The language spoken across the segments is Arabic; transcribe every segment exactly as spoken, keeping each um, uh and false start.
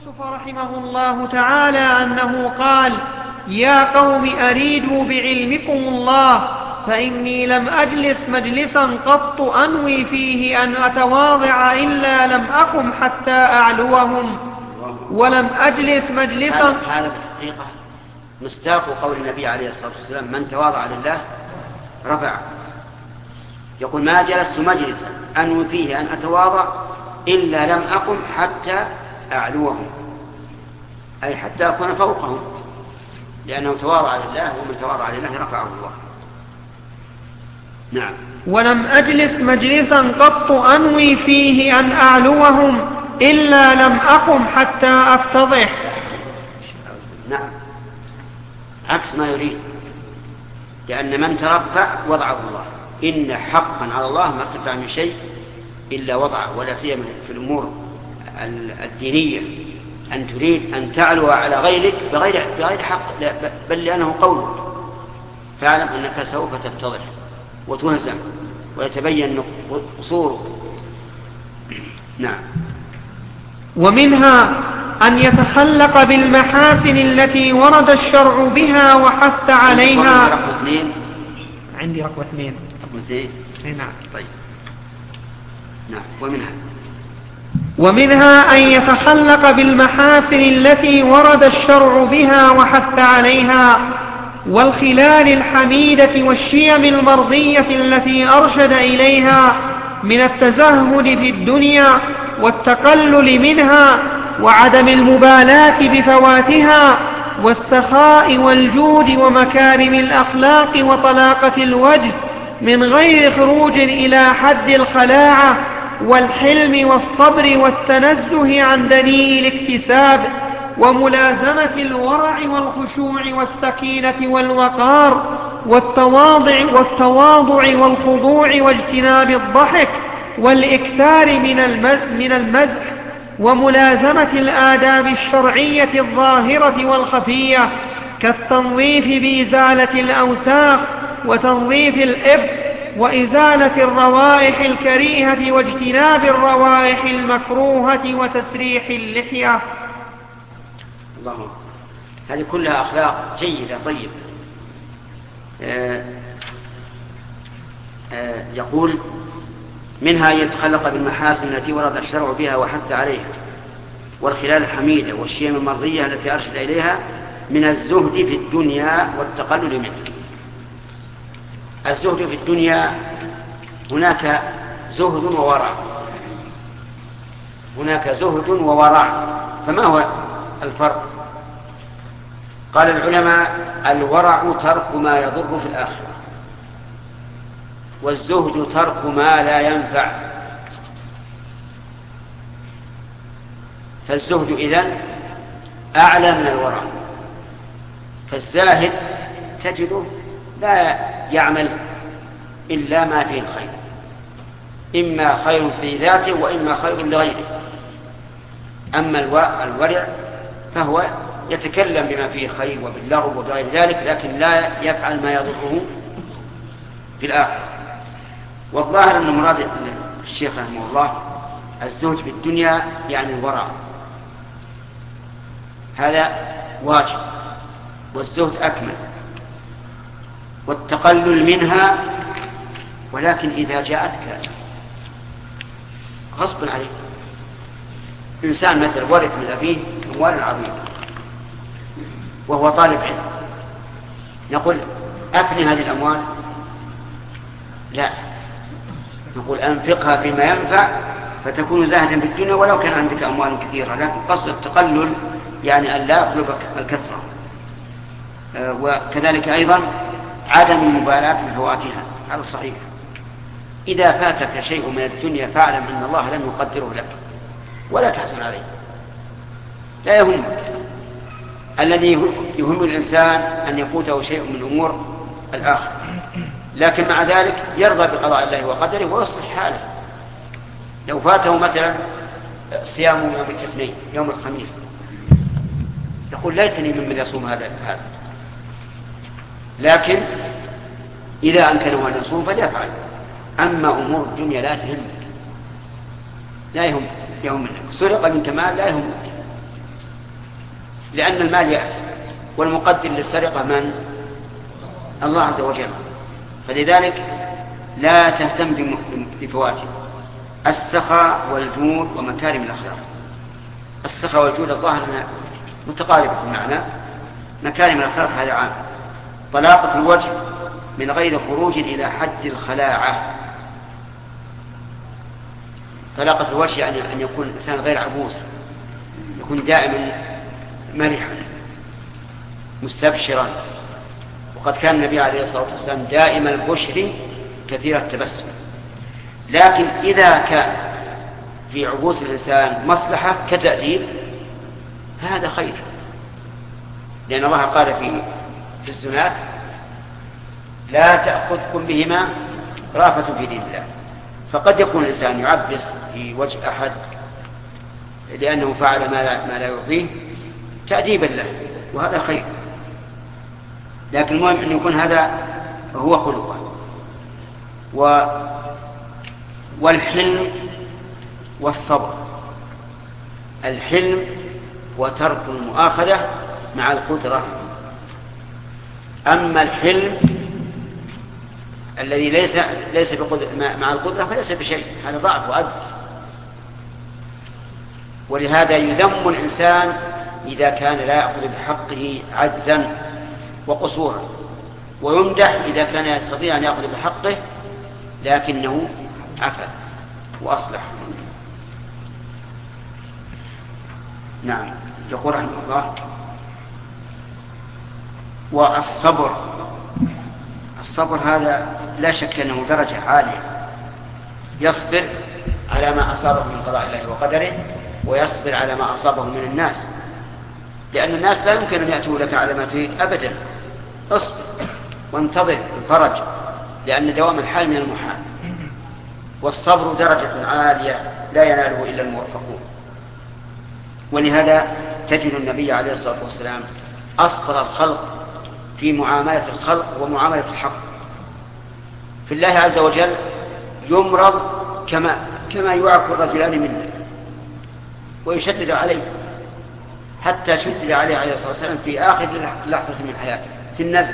يوسف رحمه الله تعالى أنه قال: يا قوم أريدوا بعلمكم الله، فإني لم أجلس مجلسا قط أنوي فيه أن أتواضع إلا لم أقم حتى أعلوهم، ولم أجلس مجلسا. هذا الحقيقة مصداق قول النبي عليه الصلاة والسلام: من تواضع لله رفعه. يقول: ما جلست مجلسا أنوي فيه أن أتواضع إلا لم أقم حتى أعلوهم، أي حتى أكون فوقهم، لأنه تواضع لله، ومن تواضع لله رفعه الله. نعم. ولم أجلس مجلسا قط أنوي فيه أن أعلوهم إلا لم أقم حتى أفتضح. نعم، عكس ما يريد، لأن من ترفع وضعه الله. إن حقا على الله ما ارتفع من شيء إلا وضعه، ولا سيما في الأمور الدينية، أن تريد أن تعلو على غيرك بغير, بغير حق، لا بل لأنه قولك، فاعلم أنك سوف تفتضح وتهزم ويتبين قصورك. نعم. ومنها أن يتخلق بالمحاسن التي ورد الشرع بها وحث عليها. رقم اثنين. عندي رقم اثنين. رقم اثنين. نعم. طيب. نعم. ومنها ومنها أن يتخلق بالمحاسن التي ورد الشرع بها وحث عليها، والخلال الحميدة والشيم المرضية التي أرشد إليها من التزهد في الدنيا والتقلل منها وعدم المبالاة بفواتها والسخاء والجود ومكارم الأخلاق وطلاقة الوجه من غير خروج إلى حد الخلاعة، والحلم والصبر والتنزه عن دنيء الاكتساب، وملازمة الورع والخشوع والسكينة والوقار والتواضع والتواضع والخضوع واجتناب الضحك والإكثار من المزح، وملازمة الآداب الشرعية الظاهرة والخفية كالتنظيف بإزالة الأوساخ وتنظيف الإبط وإزالة الروائح الكريهة واجتناب الروائح المكروهة وتسريح اللحية. الله، هذه كلها أخلاق جيدة طيبة. آه آه يقول: منها أن يتخلق بالمحاسن التي ورد الشرع بها وحث عليها، والخلال الحميدة والشيم المرضية التي أرشد إليها من الزهد في الدنيا والتقلل منها. الزهد في الدنيا، هناك زهد وورع، هناك زهد وورع، فما هو الفرق؟ قال العلماء: الورع ترك ما يضر في الآخرة، والزهد ترك ما لا ينفع. فالزهد إذن أعلى من الورع. فالزاهد تجده لا يعمل إلا ما فيه الخير، إما خير في ذاته وإما خير لغيره. أما الورع فهو يتكلم بما فيه خير وباللغو وغير ذلك، لكن لا يفعل ما يضره في الآخرة. والظاهر أن مراد الشيخ رحمه الله الزهد في الدنيا يعني الورع، هذا واجب، والزهد أكمل، والتقلل منها، ولكن إذا جاءتك غصب عليك. إنسان مثل ورث من أبيه أموال عظيمة وهو طالب علم، نقول: أفني هذه الأموال؟ لا، نقول: أنفقها فيما ينفع فتكون زاهدا في الدنيا ولو كان عندك أموال كثيرة، لكن قصد التقلل يعني أن لا يطلبك الكثرة. آه وكذلك أيضا عدم المبالاة بفواتها، هذا صحيح. إذا فاتك شيء من الدنيا فاعلم أن الله لم يقدره لك ولا تحزن عليه، لا يهمك. الذي يهم الإنسان أن يفوته شيء من أمور الآخرة، لكن مع ذلك يرضى بقضاء الله وقدره ويصلح حاله. لو فاته مثلا صيام يوم الاثنين يوم الخميس يقول: ليتني ممن يصوم هذا هذا لكن إذا أمكنه أن يصوم فليفعل. أما أمور الدنيا لا تهمك، لا يهم يهمك. سرق منك مال لا يهمك، لأن المال يأتي، والمقدر للسرقة من؟ الله عز وجل. فلذلك لا تهتم بفواته. السخاء والجود ومكارم الأخلاق. السخاء والجود الظاهر أنها متقاربة في المعنى. مكارم الأخلاق هذا عام. طلاقة الوجه من غير خروج إلى حد الخلاعة. طلاقة الوجه يعني أن يكون الإنسان غير عبوس، يكون دائما مرحا مستبشرا. وقد كان النبي عليه الصلاة والسلام دائما البشر كثير التبسم. لكن إذا كان في عبوس الإنسان مصلحة كتأديب هذا خير، لأن الله قال في في الزنات لا تأخذكم بهما رافة في دين الله. فقد يكون الإنسان يعبس في وجه أحد لأنه فعل ما لا, ما لا يرضيه تأديبا له، وهذا خير. لكن المهم أن يكون هذا هو خلقه. و والحلم والصبر. الحلم وترك المؤاخذة مع القدرة. أما الحلم الذي ليس ليس مع القدرة فليس بشيء، هذا ضعف وعجز. ولهذا يذم الإنسان إذا كان لا يأخذ بحقه عجزا وقصورا، ويمدح إذا كان يستطيع أن يأخذ بحقه لكنه عفا وأصلح. نعم. يقول رحمه الله والصبر. الصبر هذا لا شك أنه درجة عالية، يصبر على ما أصابه من قضاء الله وقدره، ويصبر على ما أصابه من الناس، لأن الناس لا يمكن أن يأتوا لك على ما تريد أبدا. اصبر وانتظر الفرج، لأن دوام الحال من المحال. والصبر درجة عالية لا يناله إلا الموفقون. ولهذا تجد النبي عليه الصلاة والسلام أصبر الخلق في معاملة الخلق ومعاملة الحق. في الله عز وجل يمرض كما كما يعاق الرجلان منه ويشدد عليه، حتى شدد عليه عليه الصلاة والسلام في آخر لحظة من حياته في النزل.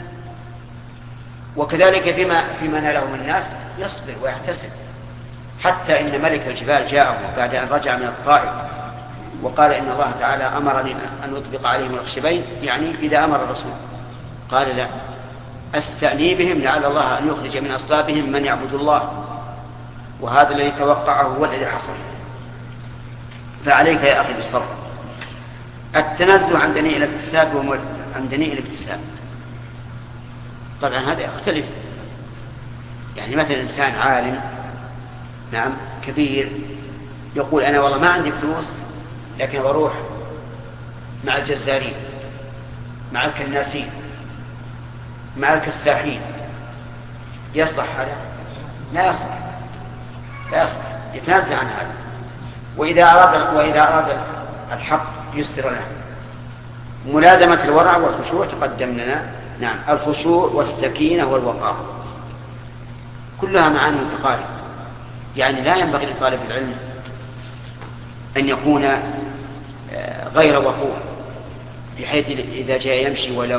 وكذلك فيما فيما ناله من الناس يصبر ويحتسب، حتى إن ملك الجبال جاءه بعد أن رجع من الطائف وقال إن الله تعالى أمرني أن أطبق عليهم الخشبين، يعني إذا أمر الرسول. قال لا، أستأني بهم لعل الله أن يخرج من أصلابهم من يعبد الله، وهذا الذي توقعه هو الذي حصل. فعليك يا أخي بالصبر. التنزل عن دنيء الاكتساب وعن دنيء الاكتساب طبعا هذا يختلف. يعني مثلا إنسان عالم نعم كبير يقول أنا والله ما عندي فلوس لكن بروح مع الجزارين مع الكناسين مع الكساحين، يصلح هذا؟ لا يصلح، لا يصلح، يتنازع عن هذا. وإذا أراد وإذا أراد الحق يسر له. ملازمة الورع والخشوع تقدم لنا. نعم، الخشوع والسكينة والوقار كلها معاني متقاربة. يعني لا ينبغي لطالب العلم أن يكون غير وقور، بحيث إذا جاء يمشي ولو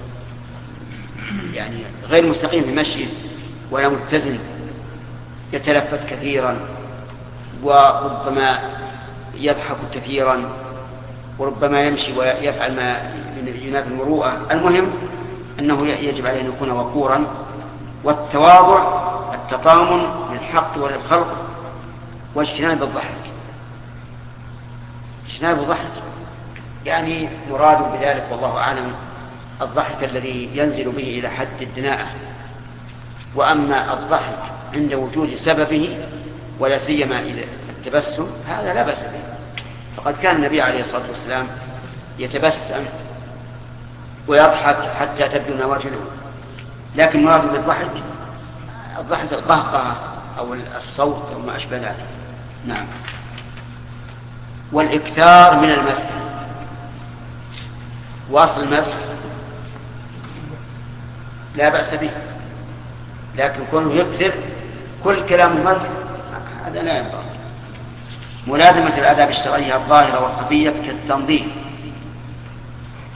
يعني غير مستقيم في مشيه ولا متزن، يتلفت كثيرا وربما يضحك كثيرا وربما يمشي ويفعل ما ينافي المروءة. المهم أنه يجب عليه أن يكون وقورا. والتواضع التطامن للحق وللخلق، واجتناب الضحك. اجتناب الضحك يعني مراد بذلك والله أعلم الضحك الذي ينزل به إلى حد الدناءة. وأما الضحك عند وجود سببه ولا سيما إذا التبسم هذا لا بأس به. فقد كان النبي عليه الصلاة والسلام يتبسم ويضحك حتى تبدو نواجذه. لكن مراد بالضحك الضحك القهقه أو الصوت أو ما أشبه ذلك. نعم. والإكثار من المسح. وأصل المسح لا بأس به، لكن كونه يكثر كل كلام المسح هذا لا ينبغي. ملازمة الآداب الشرعية الظاهرة والخفية كالتنظيف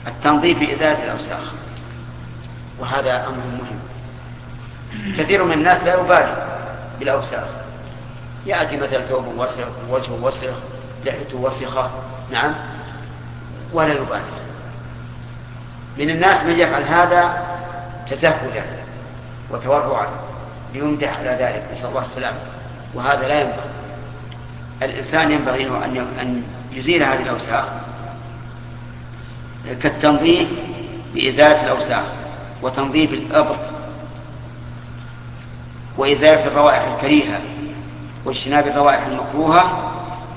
التنظيف بإزالة الأوساخ، وهذا أمر مهم. كثير من الناس لا يبالي بالأوساخ، يأتي مثلا ثوب وسخ، وجهه وسخ، لحيته وسخة، نعم، ولا يبالي. من الناس من يفعل هذا تزهدا وتورعا ليمدح على ذلك، نسأل الله السلامة، وهذا لا ينبغي. الإنسان ينبغي أن يزيل هذه الأوساخ كالتنظيف بإزالة الأوساخ وتنظيف الأبط وإزالة الروائح الكريهة واجتناب الروائح المكروهة.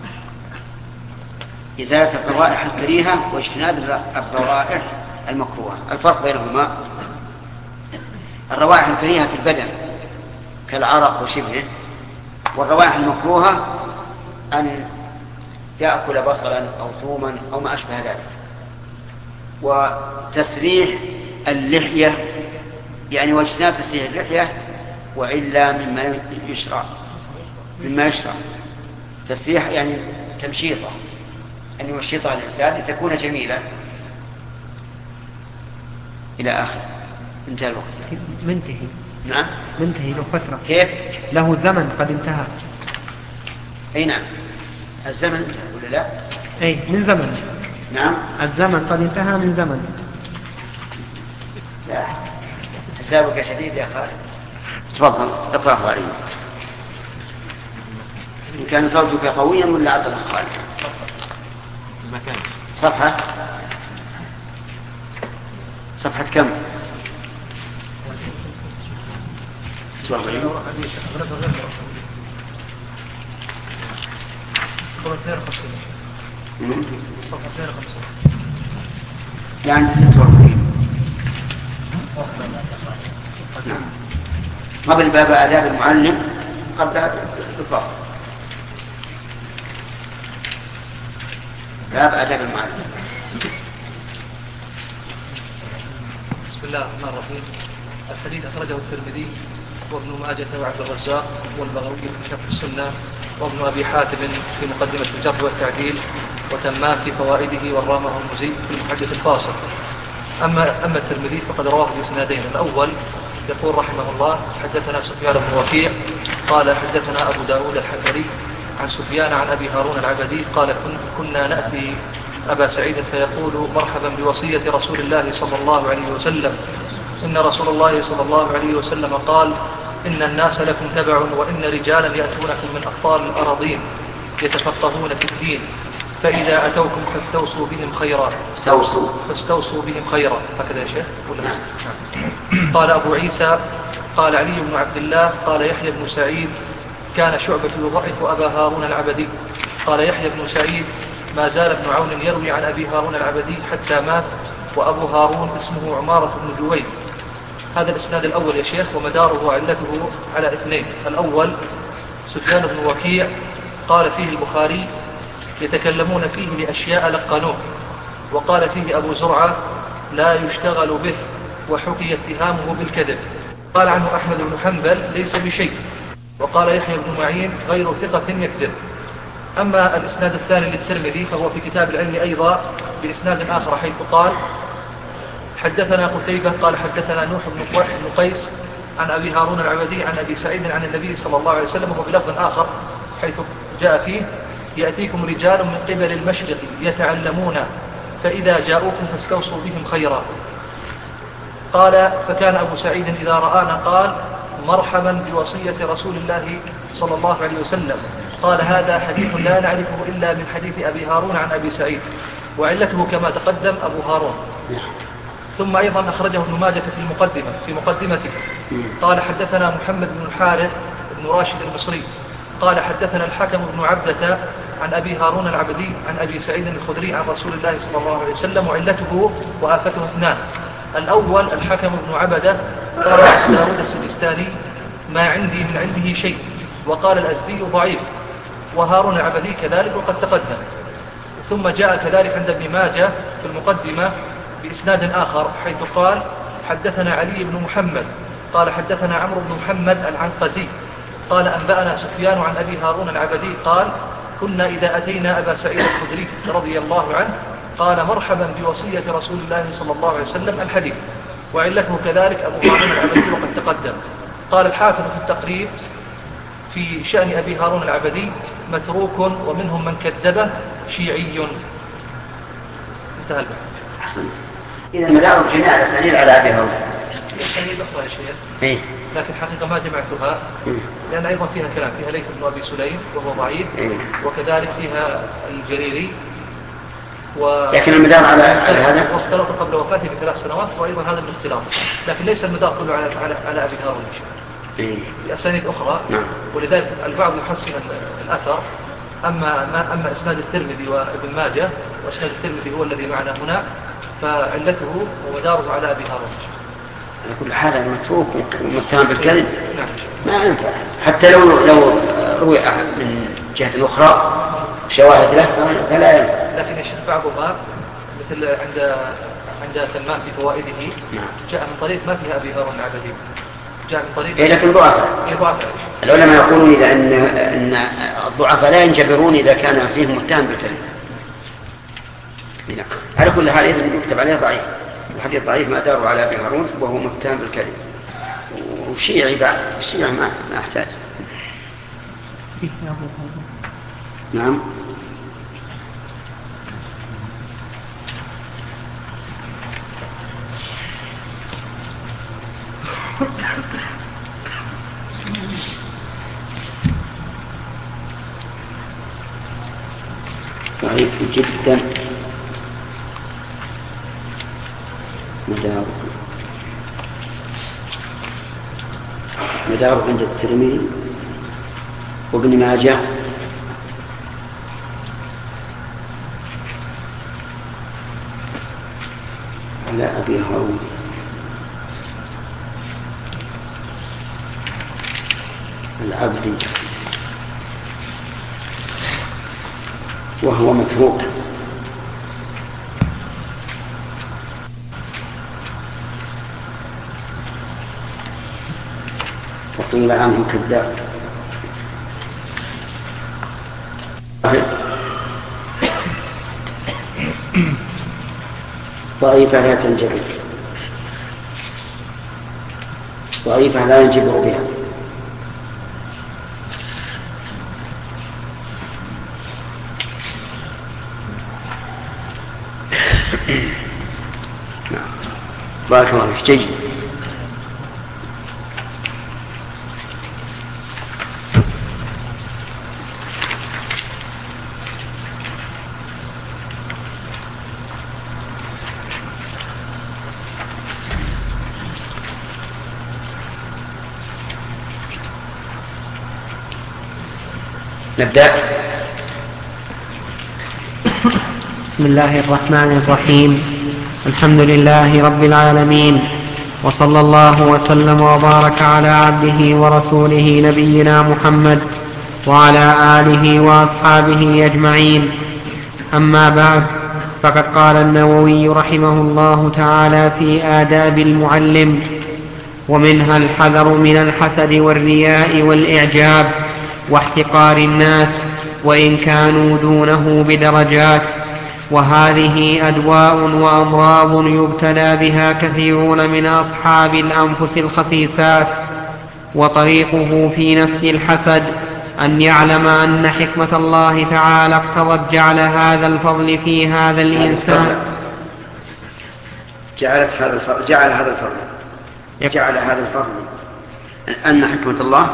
إزالة الروائح الكريهة واجتناب الروائح المكروهة. الفرق بينهما: الروائح الكريهة في البدن كالعرق وشبهه، والروائح المكروهة أن يأكل بصلا أو ثوما أو ما أشبه ذلك. وتسريح اللحية يعني واجتناب تسريح اللحية وإلا مما يشرع مما يشرع تسريح يعني تمشيطة، أن يمشطها الإنسان لتكون جميلة إلى آخر. انتهى الوقت. منتهي. نعم منتهي له فترة. كيف؟ له زمن قد انتهى. أي نعم، الزمن انتهى ولا لا؟ أي من زمن. نعم الزمن قد انتهى من زمن. لا حسابك شديد يا خالد. تفضل اقرأه علي. إن كان صوتك قويا ولا عطل خالد؟ المكان. صفحة صفحة كم؟ يعني ستة وأربعين. نعم. قبل باب آداب المعلم قبل الفصل. باب آداب المعلم. بسم الله الرحمن الرحيم. الحديث أخرجه الترمذي وابن ماجه وعبد الرزاق والبغوي في شرح السنة وابن أبي حاتم في مقدمة الجرح والتعديل وتمام في فوائده والرامه المزي في المحدث الفاصل. أما, أما الترمذي فقد رواه بإسنادين. الأول يقول رحمه الله: حدثنا سفيان بن وكيع قال حدثنا أبو داود الحفري عن سفيان عن أبي هارون العبدي قال كنا نأتي أبا سعيد فيقول: مرحبا بوصية رسول الله صلى الله عليه وسلم، إن رسول الله صلى الله عليه وسلم قال: إن الناس لكم تبع، وإن رجالا يأتونكم من أقطار الأراضين يتفقهون في الدين، فإذا أتوكم فاستوصوا بهم خيرا. استوصوا فاستوصوا بهم خيرا. هكذا يا شيخ. قال أبو عيسى: قال علي بن عبد الله قال يحيى بن سعيد: كان شعبة يضعف أبا هارون العبدي. قال يحيى بن سعيد: ما زال ابن عون يروي عن أبي هارون العبدي حتى مات، وأبو هارون اسمه عمارة بن جويد. هذا الإسناد الأول يا شيخ، ومداره وعلته على اثنين. الأول سفيان بن وكيع قال فيه البخاري: يتكلمون فيه لأشياء لقنوه. وقال فيه أبو زرعة: لا يشتغل به، وحكي اتهامه بالكذب. قال عنه أحمد بن حنبل: ليس بشيء. وقال يحيى بن معين: غير ثقة يكذب. أما الإسناد الثاني للترمذي فهو في كتاب العلم أيضا بإسناد آخر، حيث قال: حدثنا قتيبة قال حدثنا نوح بن قيس عن أبي هارون العبدي عن أبي سعيد عن النبي صلى الله عليه وسلم، وهو بلفظ آخر حيث جاء فيه: يأتيكم رجال من قبل المشرق يتعلمون، فإذا جاءوكم فاستوصوا بهم خيرا. قال: فكان أبو سعيد إذا رآنا قال: مرحبا بوصية رسول الله صلى الله عليه وسلم. قال: هذا حديث لا نعرفه إلا من حديث أبي هارون عن أبي سعيد، وعلته كما تقدم أبو هارون. ثم أيضا أخرجه ابن ماجه في المقدمة في مقدمته. قال: حدثنا محمد بن الحارث بن راشد المصري قال حدثنا الحكم بن عبدة عن أبي هارون العبدي عن أبي سعيد الخدري عن رسول الله صلى الله عليه وسلم، وعلته وآفته اثنان. الأول الحكم بن عبدة قال داود السجستاني: ما عندي من علمه شيء. وقال الأزدي: ضعيف. وهارون العبدي كذلك وقد تقدم. ثم جاء كذلك عند ابن ماجه في المقدمة بإسناد آخر، حيث قال: حدثنا علي بن محمد قال حدثنا عمرو بن محمد العنقزي قال أنبأنا سفيان عن أبي هارون العبدي قال: كنا إذا أتينا أبا سعيد الخدري رضي الله عنه قال مرحبا بوصية رسول الله صلى الله عليه وسلم الحديث، وعلته كذلك أبو هارون العبدي وقد تقدم. قال الحافظ في التقريب في شأن أبي هارون العبدي متروك ومنهم من كذبه شيعي. انتهى البحث. أحسن. إذا مدار جميع الأسانيد على أبي هارون. الأسانيد أخرى يا شيخ. إيه. لكن حقيقة ما جمعتها لأن أيضا فيها كلام، فيها ليث بن أبي سليم وهو ضعيف، وكذلك فيها الجريري و... لكن المدار على هذا واختلط قبل وفاته بثلاث سنوات، وأيضا هذا الاختلاط، لكن ليس المدار كله على على, على أبي هارون. بأسانيد أخرى. نعم. ولذلك البعض يحسن الأثر. أما ما أما إسناد الترمذي وابن ماجه، وإسناد الترمذي هو الذي معنا هنا، فعلته ومداره على أبي هارون. على كل حال المتروك ومتهم بالكذب نعم. ما ينفع، حتى لو لو روي من جهة أخرى شواهد له فلا ينفع. لكن يشوف بعضها مثل عند عند تمام في فوائده. نعم. جاء من طريق ما فيها أبي هارون العبدي، جاء من طريق. إيه لكن ضعفاء. إيه ضعفاء. العلماء يقولون إذا أن أن الضعفاء لا ينجبرون إذا كان فيهم متهم بالكذب. نعم. على كل حال إذا يكتب عليه ضعيف. الحديث ضعيف ما داروا على أبي هارون وهو متهم بالكذب. وشيعي بعد الشيعي ما ما أحتاج. نعم. ضعيف جدا مداره مداره عند الترمذي وابن ماجه على أبي هارون العبدي وهو متروك. وقيل عنه كذاب. ضعيفة لا تنجبر، ضعيفة لا ينجبر بها. بارك الله فيك. جيد. نبدأ. بسم الله الرحمن الرحيم. الحمد لله رب العالمين، وصلى الله وسلم وبارك على عبده ورسوله نبينا محمد وعلى آله وأصحابه أجمعين. أما بعد، فقد قال النووي رحمه الله تعالى في آداب المعلم: ومنها الحذر من الحسد والرياء والإعجاب واحتقار الناس وإن كانوا دونه بدرجات، وهذه أدواء وأمراض يبتلى بها كثيرون من أصحاب الأنفس الخسيسات. وطريقه في نفس الحسد أن يعلم أن حكمة الله تعالى اقتضت جعل هذا الفضل في هذا الإنسان جعلت هذا الفضل جعل هذا الفضل جعل هذا الفضل أن حكمة الله.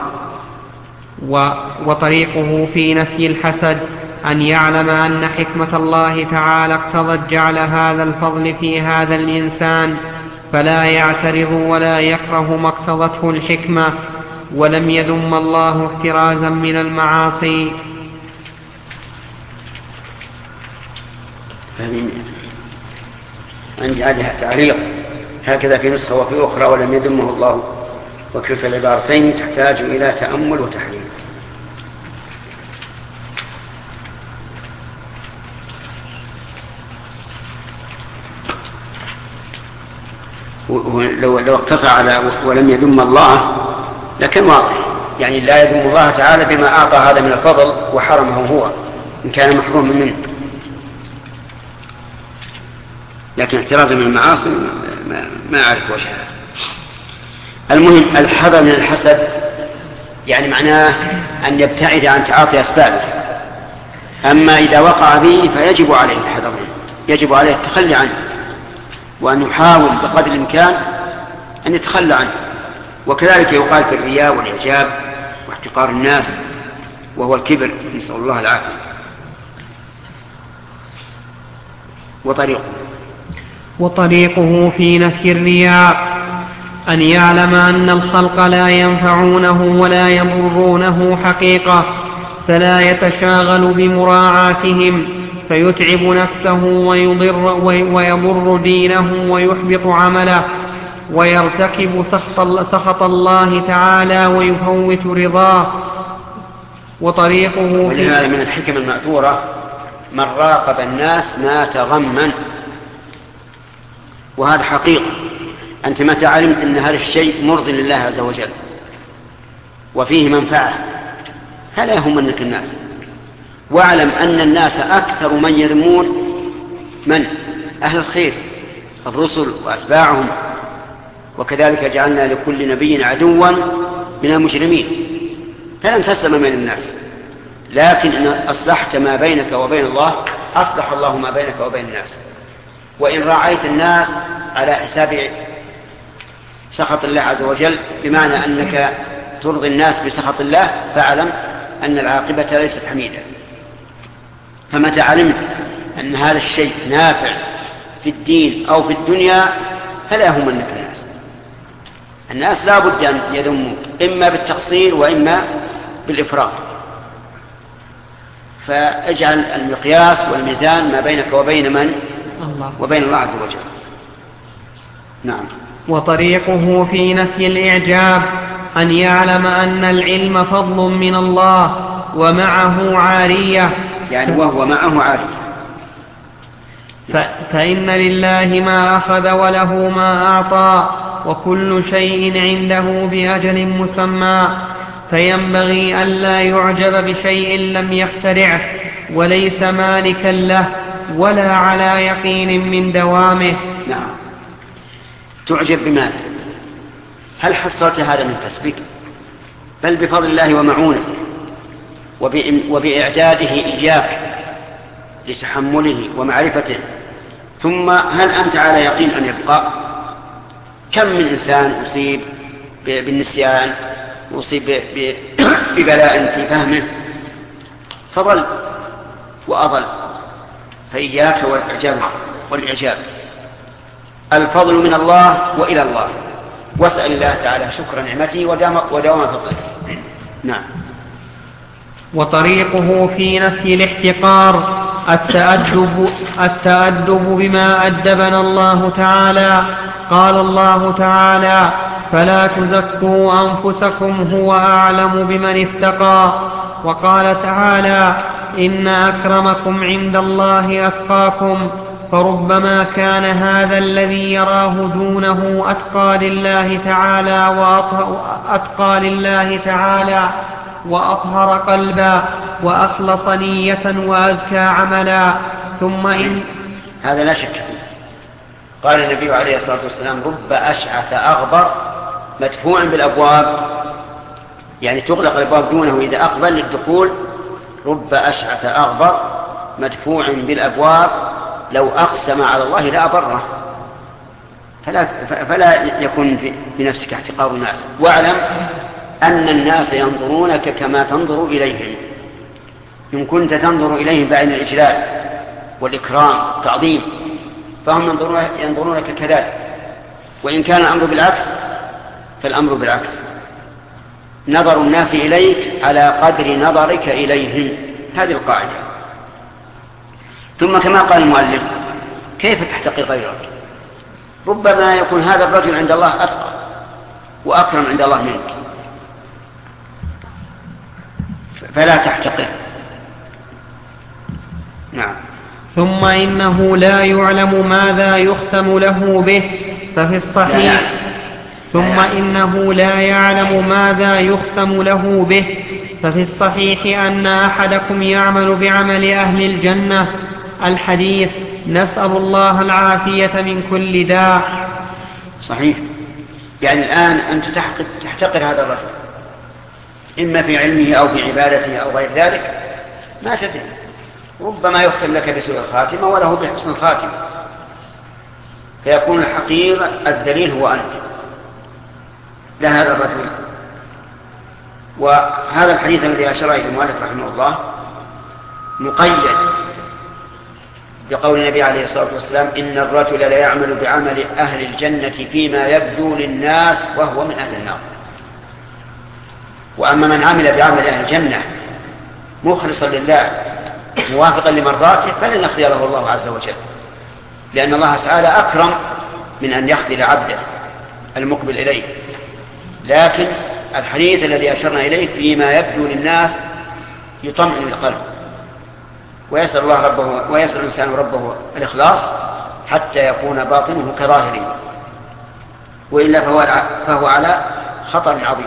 وطريقه في نفي الحسد أن يعلم أن حكمة الله تعالى اقتضت جعل هذا الفضل في هذا الإنسان، فلا يعترض ولا يكره ما اقتضته الحكمة، ولم يذم الله احترازا من المعاصي. عندي عليها تعليق هكذا في نسخة وفي أخرى: ولم يذمه الله. وكلتا العبارتين تحتاج إلى تأمل وتحليل. ولو لو اقتصر على ولم يذم الله لكن واضح، يعني لا يذم الله تعالى بما أعطى هذا من الفضل وحرمه هو إن كان محروما منه. لكن احترازا من المعاصي ما, ما أعرف وجهها. المهم الحذر من الحسد يعني معناه أن يبتعد عن تعاطي أسبابه، أما إذا وقع به فيجب عليه الحذر منه، يجب عليه التخلي عنه، وأن يحاول بقدر الإمكان أن يتخلى عنه. وكذلك يقال في الرياء والإعجاب واحتقار الناس وهو الكبر، نسأل الله العافية. وطريقه وطريقه في نفي الرياء أن يعلم أن الخلق لا ينفعونه ولا يضرونه حقيقة، فلا يتشاغل بمراعاتهم فيتعب نفسه ويضر, ويضر دينه ويحبط عمله، ويرتكب سخط الله تعالى ويفوت رضاه. وطريقه ولهذا من الحكم المأثورة من راقب الناس مات غما، وهذا حقيقة. أنت متى علمت أن هذا الشيء مرضي لله عز وجل وفيه منفعة فلا يهمنك الناس، واعلم أن الناس أكثر من يرمون من أهل الخير الرسل وأتباعهم، وكذلك جعلنا لكل نبي عدوا من المجرمين، فلن تسلم من الناس. لكن إن أصلحت ما بينك وبين الله أصلح الله ما بينك وبين الناس. وإن راعيت الناس على حساب سخط الله عز وجل بمعنى أنك ترضي الناس بسخط الله فاعلم أن العاقبة ليست حميدة. فمتى علمت أن هذا الشيء نافع في الدين أو في الدنيا فلا يهمنك الناس. الناس لا بد أن يذموك إما بالتقصير وإما بالإفراط، فاجعل المقياس والميزان ما بينك وبين من الله وبين الله عز وجل. نعم. وطريقه في نفي الإعجاب أن يعلم أن العلم فضل من الله ومعه عارية، يعني وهو معه عارية. فإن لله ما أخذ وله ما أعطى وكل شيء عنده بأجل مسمى، فينبغي ألا يعجب بشيء لم يخترعه وليس مالكا له ولا على يقين من دوامه. نعم. تعجب بماذا؟ هل حصلت هذا من كسبك؟ بل بفضل الله ومعونته وبإعداده إياك لتحمله ومعرفته. ثم هل أنت على يقين أن يبقى؟ كم من إنسان أصيب بالنسيان وأصيب ببلاء في فهمه فضل وأضل، فإياك والإعجاب والإعجاب. الفضل من الله وإلى الله، واسأل الله تعالى شكر نعمته ودوام فضله. نعم. وطريقه في نفي الاحتقار التأدب, التأدب بما أدبنا الله تعالى. قال الله تعالى: فلا تزكوا أنفسكم هو أعلم بمن اتقى. وقال تعالى: إن أكرمكم عند الله أتقاكم. فربما كان هذا الذي يراه دونه أتقى لله تعالى وأتقى لله تعالى وأطهر قلبا وأخلص نية وأزكى عملا. ثم إن هذا لا شك فيه. قال النبي عليه الصلاة والسلام: رب أشعث أغبر مدفوع بالأبواب، يعني تغلق الأبواب دونه إذا أقبل للدخول. رب أشعث أغبر مدفوع بالأبواب لو أقسم على الله لا أبره. فلا, فلا يكون في نفسك احتقار الناس، واعلم أن الناس ينظرونك كما تنظر إليهم. إن كنت تنظر إليهم بعين الإجلال والإكرام والتعظيم فهم ينظرونك كذلك، وإن كان الأمر بالعكس فالأمر بالعكس. نظر الناس إليك على قدر نظرك إليهم، هذه القاعدة. ثم كما قال المؤلف: كيف تحتقر غيرك؟ ربما يكون هذا الرجل عند الله أتقى وأكرم عند الله منك، فلا تحتقر. نعم. ثم إنه لا يعلم ماذا يختم له به، ففي الصحيح لا ثم إنه لا يعلم ماذا يختم له به، ففي الصحيح أن أحدكم يعمل بعمل أهل الجنة الحديث: نسأل الله العافية من كل داء. صحيح. يعني الآن أنت تحتقر هذا الرجل إما في علمه أو في عبادته أو غير ذلك، ما تدري، ربما يختم لك بسوء الخاتمة وله بحسن الخاتمة، فيكون الحقير الدليل هو أنت لا هذا الرجل. وهذا الحديث الذي أشار إليه المؤلف رحمه الله مقيد بقول النبي عليه الصلاة والسلام: إن الرجل لا يعمل بعمل أهل الجنة فيما يبدو للناس وهو من أهل النار. وأما من عمل بعمل أهل الجنة مخلصا لله موافقا لمرضاته فلن يخذله الله عز وجل، لأن الله تعالى أكرم من أن يخذل عبده المقبل إليه. لكن الحديث الذي أشرنا إليه فيما يبدو للناس يطمئن القلب، ويسأل الله ربه ويسأل الإنسان ربه الإخلاص حتى يكون باطنه كظاهره، وإلا فهو, فهو على خطر عظيم.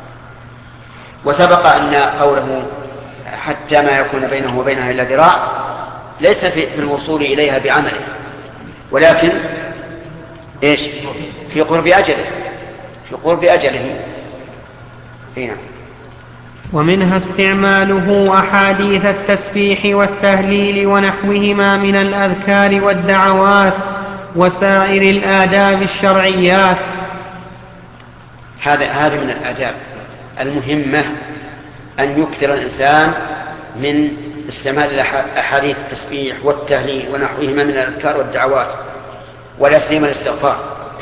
وسبق أن قوله حتى ما يكون بينه وبينها إلا ذراع ليس في الوصول إليها بعمله، ولكن إيش؟ في قرب أجله، في قرب أجله. هنا. ومنها استعماله أحاديث التسبيح والتهليل ونحوهما من الأذكار والدعوات وسائر الآداب الشرعيات. هذا هذا من الآداب المهمة أن يكثر الإنسان من استعمال أحاديث التسبيح والتهليل ونحوهما من الأذكار والدعوات، ولا سيما الاستغفار،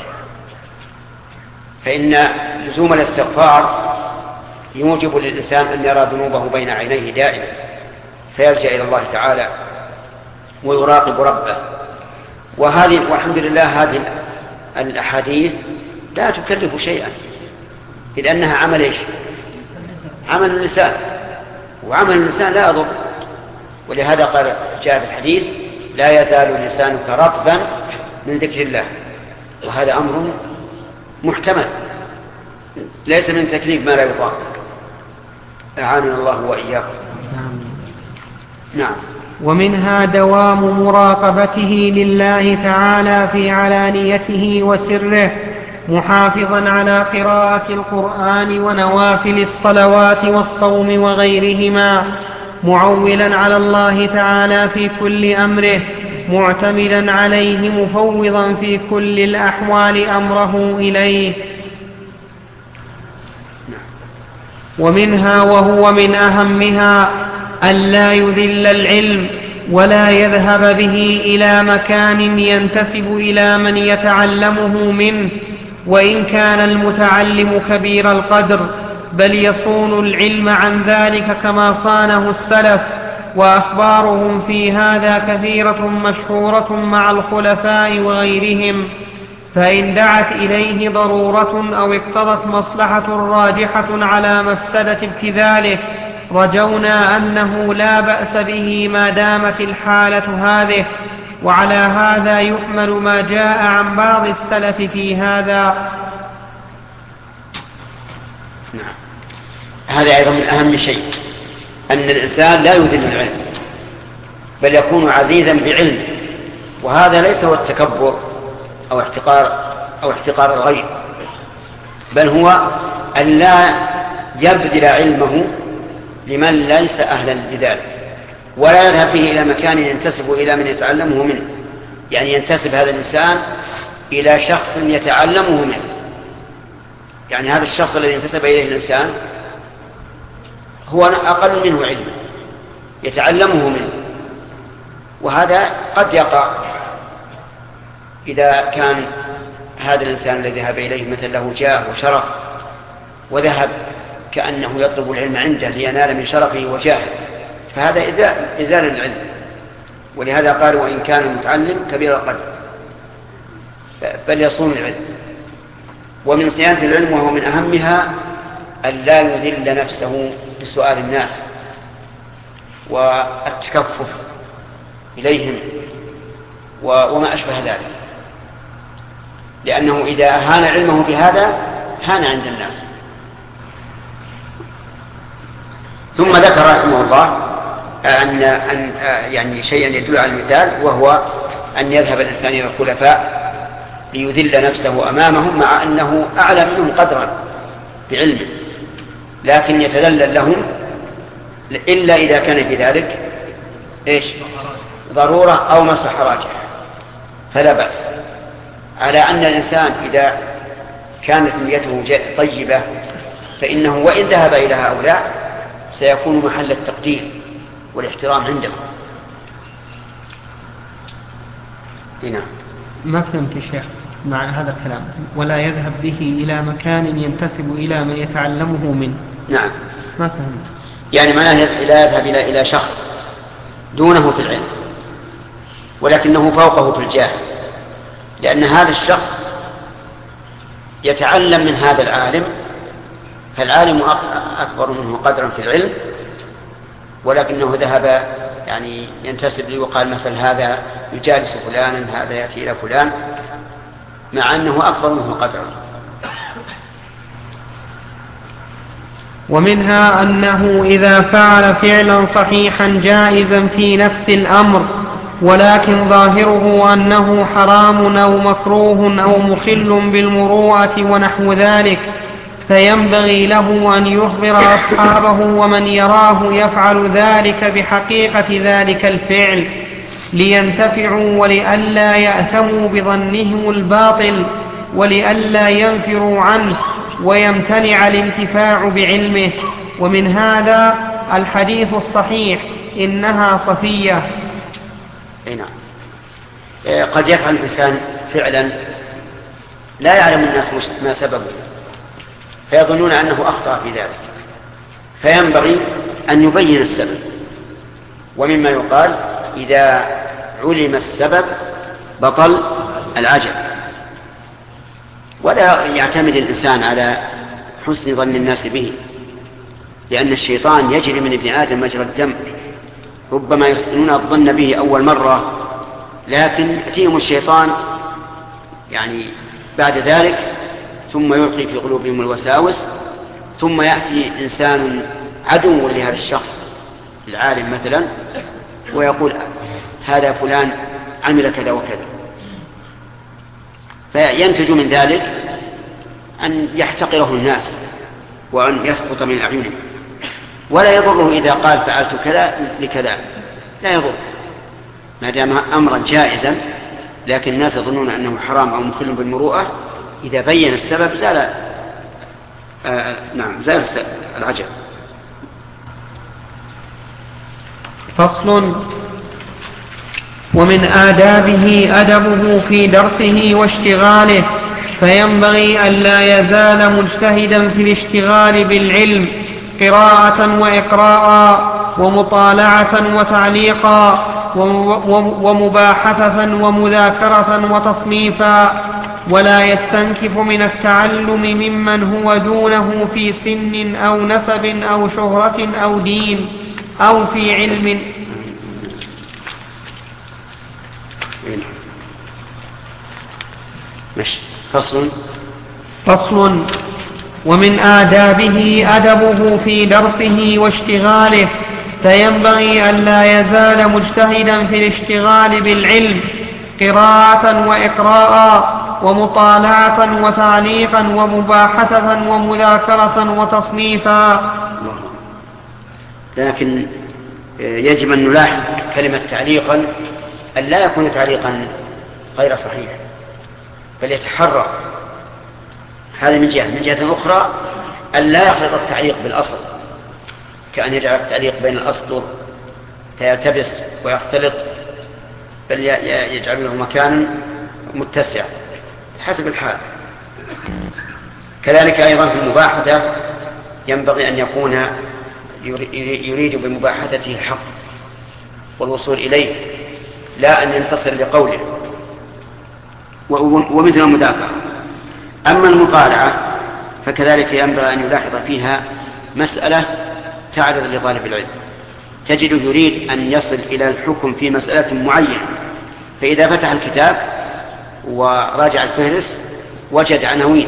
فإن لزوم الاستغفار يوجب للإنسان أن يرى ذنوبه بين عينيه دائما، فيرجع إلى الله تعالى ويراقب ربه. وهذه والحمد لله هذه الأحاديث لا تكلف شيئا، إذ أنها عمل إيش؟ عمل اللسان، وعمل اللسان لا يضر. ولهذا قال جاء في الحديث: لا يزال لسانك رطبا من ذكر الله. وهذا أمر محتمل، ليس من تكليف ما لا يطاق. أعاننا الله وإياكم. نعم. ومنها دوام مراقبته لله تعالى في علانيته وسره، محافظا على قراءة القرآن ونوافل الصلوات والصوم وغيرهما، معولا على الله تعالى في كل أمره، معتمدا عليه، مفوضا في كل الأحوال أمره إليه. ومنها وهو من أهمها ألا يذل العلم ولا يذهب به إلى مكان ينتسب إلى من يتعلمه منه، وإن كان المتعلم كبير القدر، بل يصون العلم عن ذلك كما صانه السلف. وأخبارهم في هذا كثيرة مشهورة مع الخلفاء وغيرهم، فإن دعت إليه ضرورة أو اقتضت مصلحة راجحة على مفسدة ابتذاله رجونا أنه لا بأس به ما دامت الحالة هذه. وعلى هذا يحمل ما جاء عن بعض السلف في هذا. نعم. هذا أيضا من أهم شيء، أن الإنسان لا يذل العلم بل يكون عزيزا بعلم، وهذا ليس هو التكبر أو احتقار أو احتقار الغير، بل هو أن لا يبذل علمه لمن ليس أهلا لذلك، ولا يذهب به إلى مكان ينتسب إلى من يتعلمه منه. يعني ينتسب هذا الإنسان إلى شخص يتعلمه منه، يعني هذا الشخص الذي ينتسب إليه الإنسان هو أقل منه علما يتعلمه منه، وهذا قد يقع إذا كان هذا الإنسان الذي ذهب إليه مثل له جاه وشرف، وذهب كأنه يطلب العلم عنده لينال من شرفه وجاهه، فهذا إذال العلم. ولهذا قال: وإن كان المتعلم كبير القدر، بل يصون العلم. ومن صيانة العلم وهو من أهمها أن لا يذل نفسه بسؤال الناس والتكفف إليهم وما أشبه ذلك، لأنه إذا أهان علمه بهذا هان عند الناس. ثم ذكر رحمه الله أن, أن يعني شيئا يدل على المثال، وهو أن يذهب الإنسان إلى الخلفاء ليذل نفسه أمامهم مع أنه أعلى منهم قدرا بعلمه، لكن يتذلل لهم إلا إذا كان في ذلك إيش؟ ضرورة أو مصلحة راجحة، فلا بأس. على أن الإنسان إذا كانت نيته طيبة فإنه وإن ذهب إلى هؤلاء سيكون محل التقدير والاحترام عندهم. هنا ما فهمت يا شيخ مع هذا الكلام، ولا يذهب به إلى مكان ينتسب إلى من يتعلمه منه. نعم ما فهمت. يعني معناه لا يذهب إلى إلى شخص دونه في العلم ولكنه فوقه في الجاه، لأن هذا الشخص يتعلم من هذا العالم، فالعالم أكبر منه قدرا في العلم، ولكنه ذهب يعني ينتسب لي وقال مثل هذا يجالس فلانا، هذا يأتي إلى فلان، مع أنه أكبر منه قدرا. ومنها أنه إذا فعل فعلا صحيحا جائزا في نفس الأمر ولكن ظاهره أنه حرام أو مكروه أو مخل بالمروءة ونحو ذلك، فينبغي له أن يخبر أصحابه ومن يراه يفعل ذلك بحقيقة ذلك الفعل لينتفعوا ولئلا يأثموا بظنهم الباطل ولئلا ينفروا عنه ويمتنع الانتفاع بعلمه. ومن هذا الحديث الصحيح إنها صفية. نعم. قد يفعل الإنسان فعلا لا يعلم الناس ما سببه فيظنون أنه أخطأ في ذلك، فينبغي أن يبين السبب. ومما يقال إذا علم السبب بطل العجب. ولا يعتمد الإنسان على حسن ظن الناس به، لأن الشيطان يجري من ابن آدم مجرى الدم، ربما يحسنون الظن به أول مرة، لكن يأتيهم الشيطان يعني بعد ذلك ثم يلقي في قلوبهم الوساوس، ثم يأتي إنسان عدو لهذا الشخص العالم مثلا ويقول هذا فلان عمل كذا وكذا، فينتج من ذلك أن يحتقره الناس وأن يسقط من أعينهم. ولا يضره إذا قال فعلت كذا لكذا، لا يضر ما دام أمرا جائزا، لكن الناس يظنون أنه حرام أو مخل بالمروءة. إذا بين السبب زال آه نعم زال العجب. فصل. ومن آدابه أدبه في درسه واشتغاله، فينبغي أن لا يزال مجتهدا في الاشتغال بالعلم قراءة وإقراء ومطالعة وتعليقا ومباحثة ومذاكرة وتصنيفا، ولا يستنكف من التعلم ممن هو دونه في سن أو نسب أو شهرة أو دين أو في علم. فصل. فصل. ومن آدابه أدبه في درسه واشتغاله، فينبغي أن لا يزال مجتهدا في الاشتغال بالعلم قراءة وإقراء ومطالعة وتعليقا ومباحثة ومذاكرة وتصنيفا. لكن يجب أن نلاحظ كلمة تعليقا أن لا يكون تعليقا غير صحيح، بل يتحرى. هذا من جهة. من جهة أخرى أن لا يخلط التعليق بالأصل، كأن يجعل التعليق بين الأسطر فيلتبس ويختلط، بل يجعل له مكان متسع حسب الحال. كذلك أيضا في المباحثة ينبغي أن يكون يريد بمباحثته الحق والوصول إليه، لا أن ينتصر لقوله. ومثل المذاكرة. أما المطالعة فكذلك ينبغي أن يلاحظ فيها مسألة تعرض لطالب العلم، تجده يريد أن يصل إلى الحكم في مسألة معينة، فإذا فتح الكتاب وراجع الفهرس وجد عناوين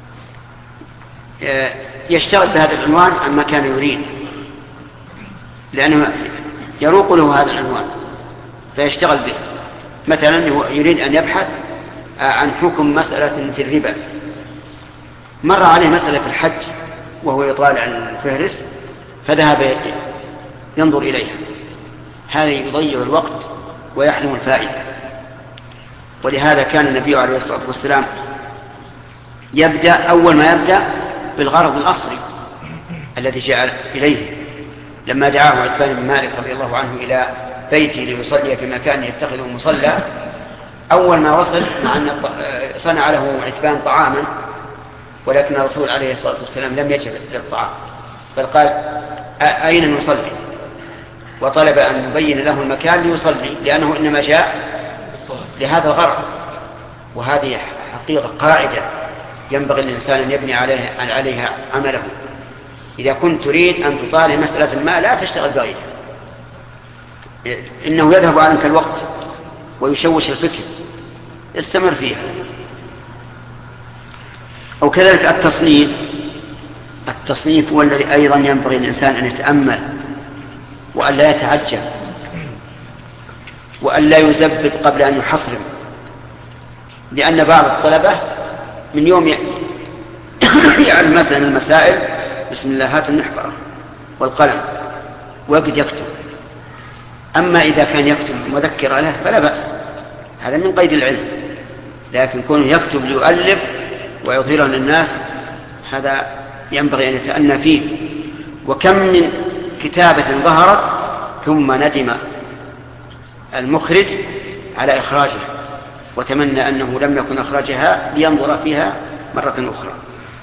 يشتغل بهذا العنوان عما كان يريد، لأنه يروق له هذا العنوان فيشتغل به. مثلا يريد أن يبحث عن حكم مسألة مثل الربا، مر عليه مسألة في الحج وهو يطالع الفهرس فذهب ينظر إليها، هذا يضيع الوقت ويحرم الفائدة. ولهذا كان النبي عليه الصلاة والسلام يبدأ أول ما يبدأ بالغرض الأصلي الذي جاء إليه. لما دعاه عتبان بن مالك رضي الله عنه إلى بيته ليصلي في مكان يتخذه مصلى، أول ما وصل مع أن صنع له عتبان طعاما، ولكن الرسول عليه الصلاة والسلام لم يجب للطعام بل قال أين نصلي، وطلب أن يبين له المكان ليصلي لأنه إنما جاء لهذا الغرض. وهذه حقيقة قاعدة ينبغي الإنسان أن يبني عليها, عليها عمله. إذا كنت تريد أن تطالع مسألة ما لا تشتغل بغيرها، إنه يذهب عنك الوقت ويشوش الفكر، استمر فيها. أو كذلك التصنيف التصنيف هو الذي أيضا ينبغي الإنسان أن يتأمل وأن لا يتعجل وأن لا يزبد قبل أن يحصرم، لأن بعض الطلبة من يوم يعلم مثلا المسائل بسم الله هات المحبرة والقلم وقد يكتب. أما إذا كان يكتب مذكرة له فلا بأس، هذا من قيد العلم، لكن كونه يكتب ليؤلف ويظهره للناس هذا ينبغي أن يتأنى فيه. وكم من كتابة ظهرت ثم ندم المخرج على إخراجها وتمنى أنه لم يكن أخرجها لينظر فيها مرة أخرى.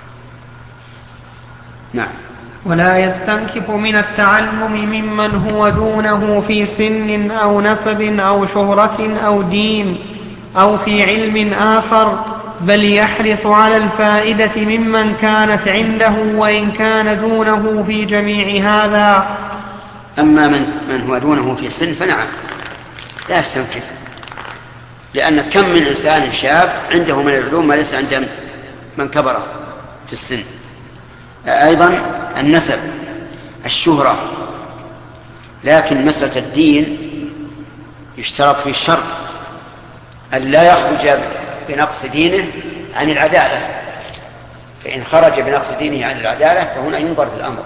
نعم. ولا يستنكف من التعلم ممن هو دونه في سن أو نسب أو شهرة أو دين أو في علم آخر، بل يحرص على الفائدة ممن كانت عنده وإن كان دونه في جميع هذا. أما من, من هو دونه في سن فنعم لا يستنكف، لأن كم من إنسان شاب عنده من العلوم ما ليس عند من كبر في السن. أيضا النسب، الشهرة، لكن مسألة الدين يشترط في الشرط أن لا يخرج بنقص دينه عن العدالة، فإن خرج بنقص دينه عن العدالة فهنا ينظر في الأمر،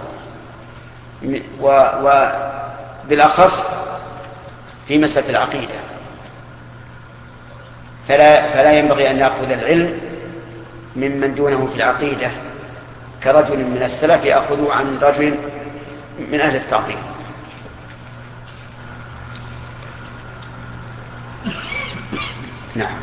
وبالأخص في مسألة العقيدة فلا, فلا ينبغي أن يأخذ العلم ممن دونه في العقيدة كرجل من السلف يأخذ عن رجل من أهل التعطيل. نعم.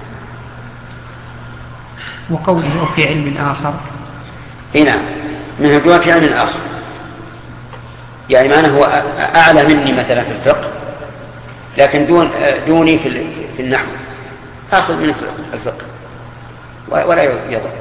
وقوله في علم آخر، نعم، من هدوء في علم آخر، يعني ما أنا هو أعلى مني مثلا في الفقه لكن دون دوني في النحو، أخذ من الفقه ولا يضر.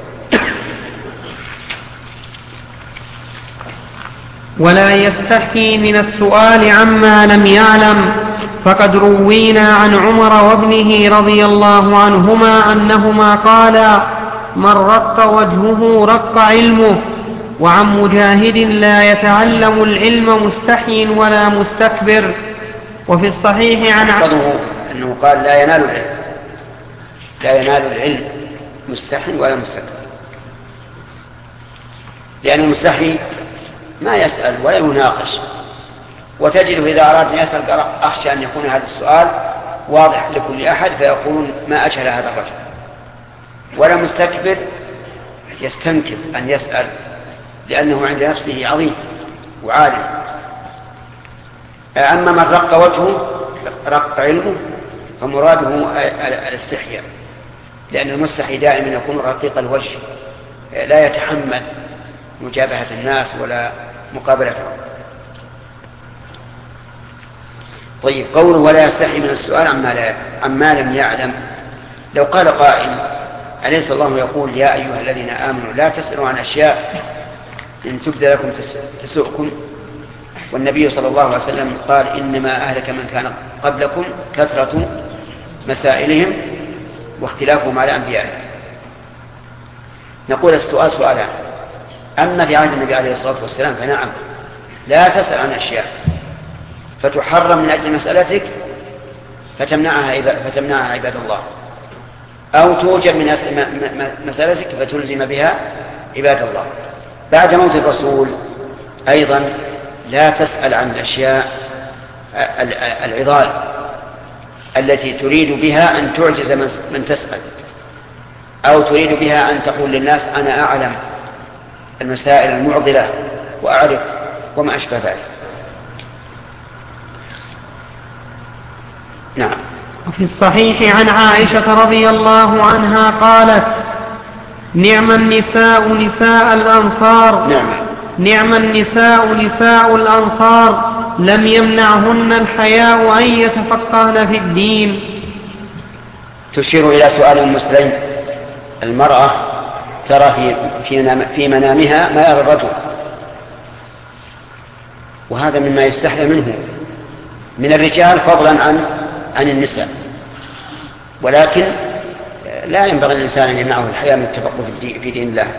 ولا يستحي من السؤال عما لم يعلم، فقد روينا عن عمر وابنه رضي الله عنهما أنهما قالا: من رق وجهه رق علمه. وعن مجاهد: لا يتعلم العلم مستحي ولا مستكبر. وفي الصحيح عن عمر أنه قال: لا ينال العلم لا ينال العلم مستحي ولا مستكبر، لأن المستحي ما يسأل ولا يناقش، وتجده إذا أراد أن يسأل قال: أخشى أن يكون هذا السؤال واضح لكل أحد فيقولون ما أجهل هذا الرجل. ولا مستكبر يستنكف أن يسأل لأنه عند نفسه عظيم وعالم. أما من رق وجهه رق علمه فمراده الاستحياء، لأن المستحي دائما يكون رقيق الوجه لا يتحمل مجابهة الناس ولا مقابلتهم. طيب، قوله ولا يستحي من السؤال عما, لا عما لم يعلم. لو قال قائل: أليس الله يقول يا أيها الذين آمنوا لا تسألوا عن أشياء إن تبد لكم تسؤكم؟ والنبي صلى الله عليه وسلم قال: إنما أهلك من كان قبلكم كثرة مسائلهم واختلافهم على أنبيائهم. نقول السؤال سؤالان: أما في عهد النبي عليه الصلاة والسلام فنعم لا تسأل عن أشياء فتحرم من أجل مسألتك فتمنعها فتمنعها عباد الله، أو توجب من مسألتك فتلزم بها عباد الله. بعد موت الرسول أيضا لا تسأل عن الأشياء العضال التي تريد بها أن تعجز من تسأل، أو تريد بها أن تقول للناس أنا أعلم المسائل المعضلة وأعرف وما أشبه ذلك. نعم. وفي الصحيح عن عائشة رضي الله عنها قالت: نعم النساء نساء الأنصار نعم. نعم النساء نساء الأنصار لم يمنعهن الحياء أن يتفقهن في الدين. تشير إلى سؤال أم مسلم: المرأة ترى في في منامها ما يرى الرجل، وهذا مما يستحيى منه من الرجال فضلا عن عن النساء، ولكن لا ينبغي الإنسان أن يمنعه الحياء من التفقه في دين الله.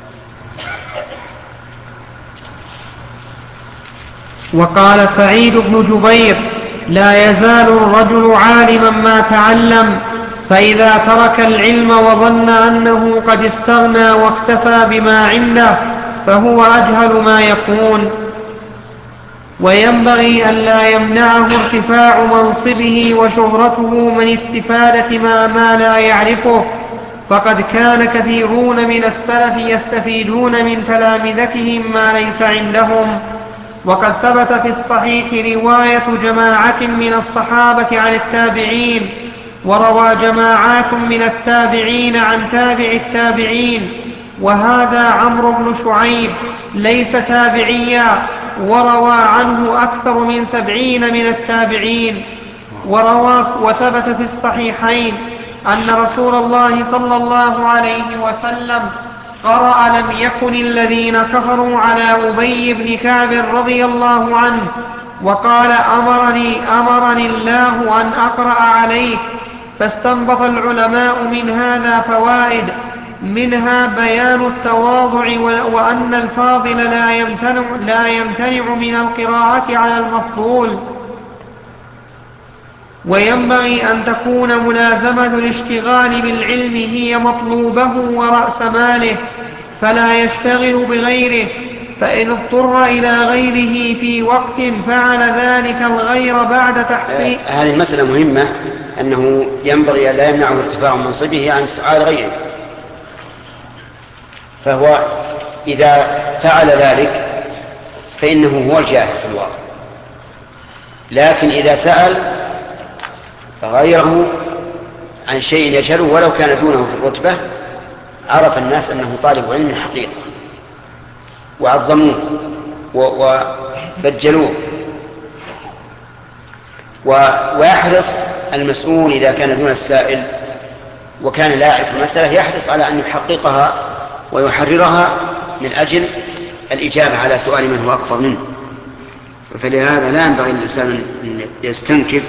وقال سعيد بن جبير: لا يزال الرجل عالما ما تعلم، فإذا ترك العلم وظن أنه قد استغنى واكتفى بما عنده فهو أجهل ما يكون. وينبغي أن لا يمنعه ارتفاع منصبه وشهرته من استفادة ما, ما لا يعرفه، فقد كان كثيرون من السلف يستفيدون من تلامذتهم ما ليس عندهم. وقد ثبت في الصحيح رواية جماعة من الصحابة عن التابعين، وروى جماعات من التابعين عن تابع التابعين، وهذا عمرو بن شعيب ليس تابعيا، وروى عنه أكثر من سبعين من التابعين. وروى وثبت في الصحيحين أن رسول الله صلى الله عليه وسلم قرأ: لم يكن الذين كفروا على أبي بن كعب رضي الله عنه، وقال: أمرني, أمرني الله أن أقرأ عليك. فاستنبط العلماء من هذا فوائد، منها بيان التواضع وأن الفاضل لا يمتنع, لا يمتنع من القراءة على المفضول. وينبغي أن تكون ملازمة الاشتغال بالعلم هي مطلوبه ورأس ماله، فلا يشتغل بغيره، فإن اضطر إلى غيره في وقت فعل ذلك الغير بعد تحصيل. هذه المسألة مهمة، أنه ينبغي أن لا يمنعه ارتفاع منصبه عن سؤال غيره، فهو إذا فعل ذلك فإنه هو الجاهل في الواقع، لكن إذا سأل غيره عن شيء يجهله ولو كان دونه في الرتبة عرف الناس أنه طالب علم حقيقة وعظموه وبجلوه. ويحرص المسؤول إذا كان دون السائل وكان لا يعرف المسألة يحرص على أن يحققها ويحررها من أجل الإجابة على سؤال من هو أكبر منه. فلهذا لا ينبغي للإنسان أن يستنكف.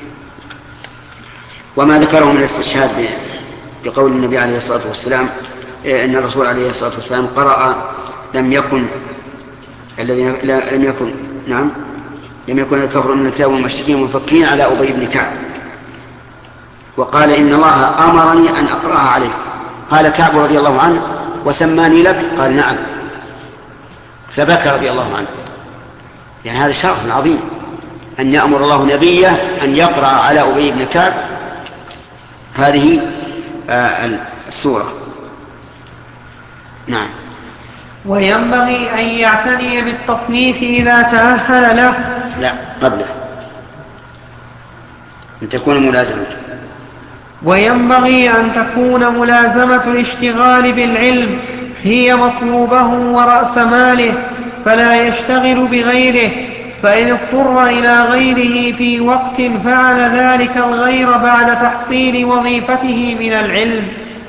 وما ذكره من الاستشهاد بقول النبي عليه الصلاة والسلام إن الرسول عليه الصلاة والسلام قرأ: لم يكن الذين لم يكن نعم لم يكن الكفر من الكتاب والمشركين مفكين على أبي بن كعب، وقال: إن الله أمرني أن أقرأها عليك. قال كعب رضي الله عنه: وسماني لك؟ قال: نعم. فبكى رضي الله عنه. يعني هذا شرف عظيم أن يأمر الله نبيه أن يقرأ على أبي بن كعب هذه السورة. نعم. وينبغي أن يعتني بالتصنيف إذا تأهل له. لا، قبله أن تكون ملازمة. وينبغي أن تكون ملازمة الاشتغال بالعلم هي مطلوبه ورأس ماله، فلا يشتغل بغيره، فإن اضطر إلى غيره في وقت فعل ذلك الغير بعد تحصيل وظيفته من العلم.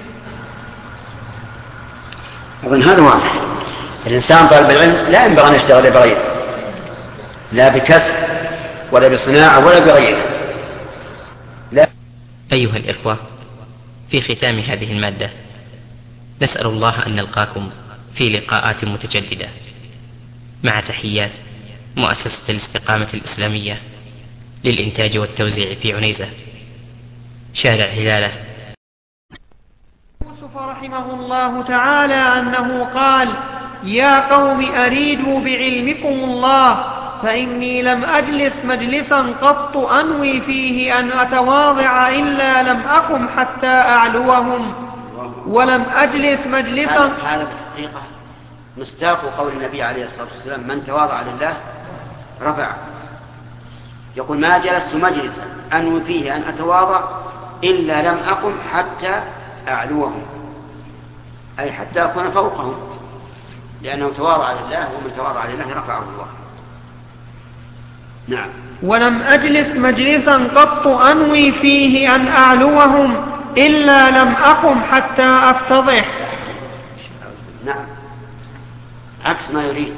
أظن هذا واضح. الإنسان طالب العلم لا ينبغي أن يشتغل بغيره، لا بكسب ولا بصناعة ولا بغيره. لا. أيها الإخوة، في ختام هذه المادة نسأل الله أن نلقاكم في لقاءات متجددة، مع تحيات مؤسسة الاستقامة الإسلامية للإنتاج والتوزيع في عنيزة. شارع هلالة. يوسف رحمه الله تعالى أنه قال: يا قوم أريدوا بعلمكم الله، فإني لم أجلس مجلسا قط أنوي فيه أن أتواضع إلا لم أقم حتى أعلوهم، ولم أجلس مجلسا. هذا الحقيقة مصداق قول النبي عليه الصلاة والسلام: من تواضع لله رفع. يقول: ما جلست مجلسا أنوي فيه أن أتواضع إلا لم أقم حتى أعلوهم، أي حتى أكون فوقهم، لأنه تواضع لله، ومن تواضع لله رفعه الله. نعم. ولم أجلس مجلسا قط أنوي فيه أن أعلوهم إلا لم أقم حتى أفتضح. نعم، عكس ما يريد،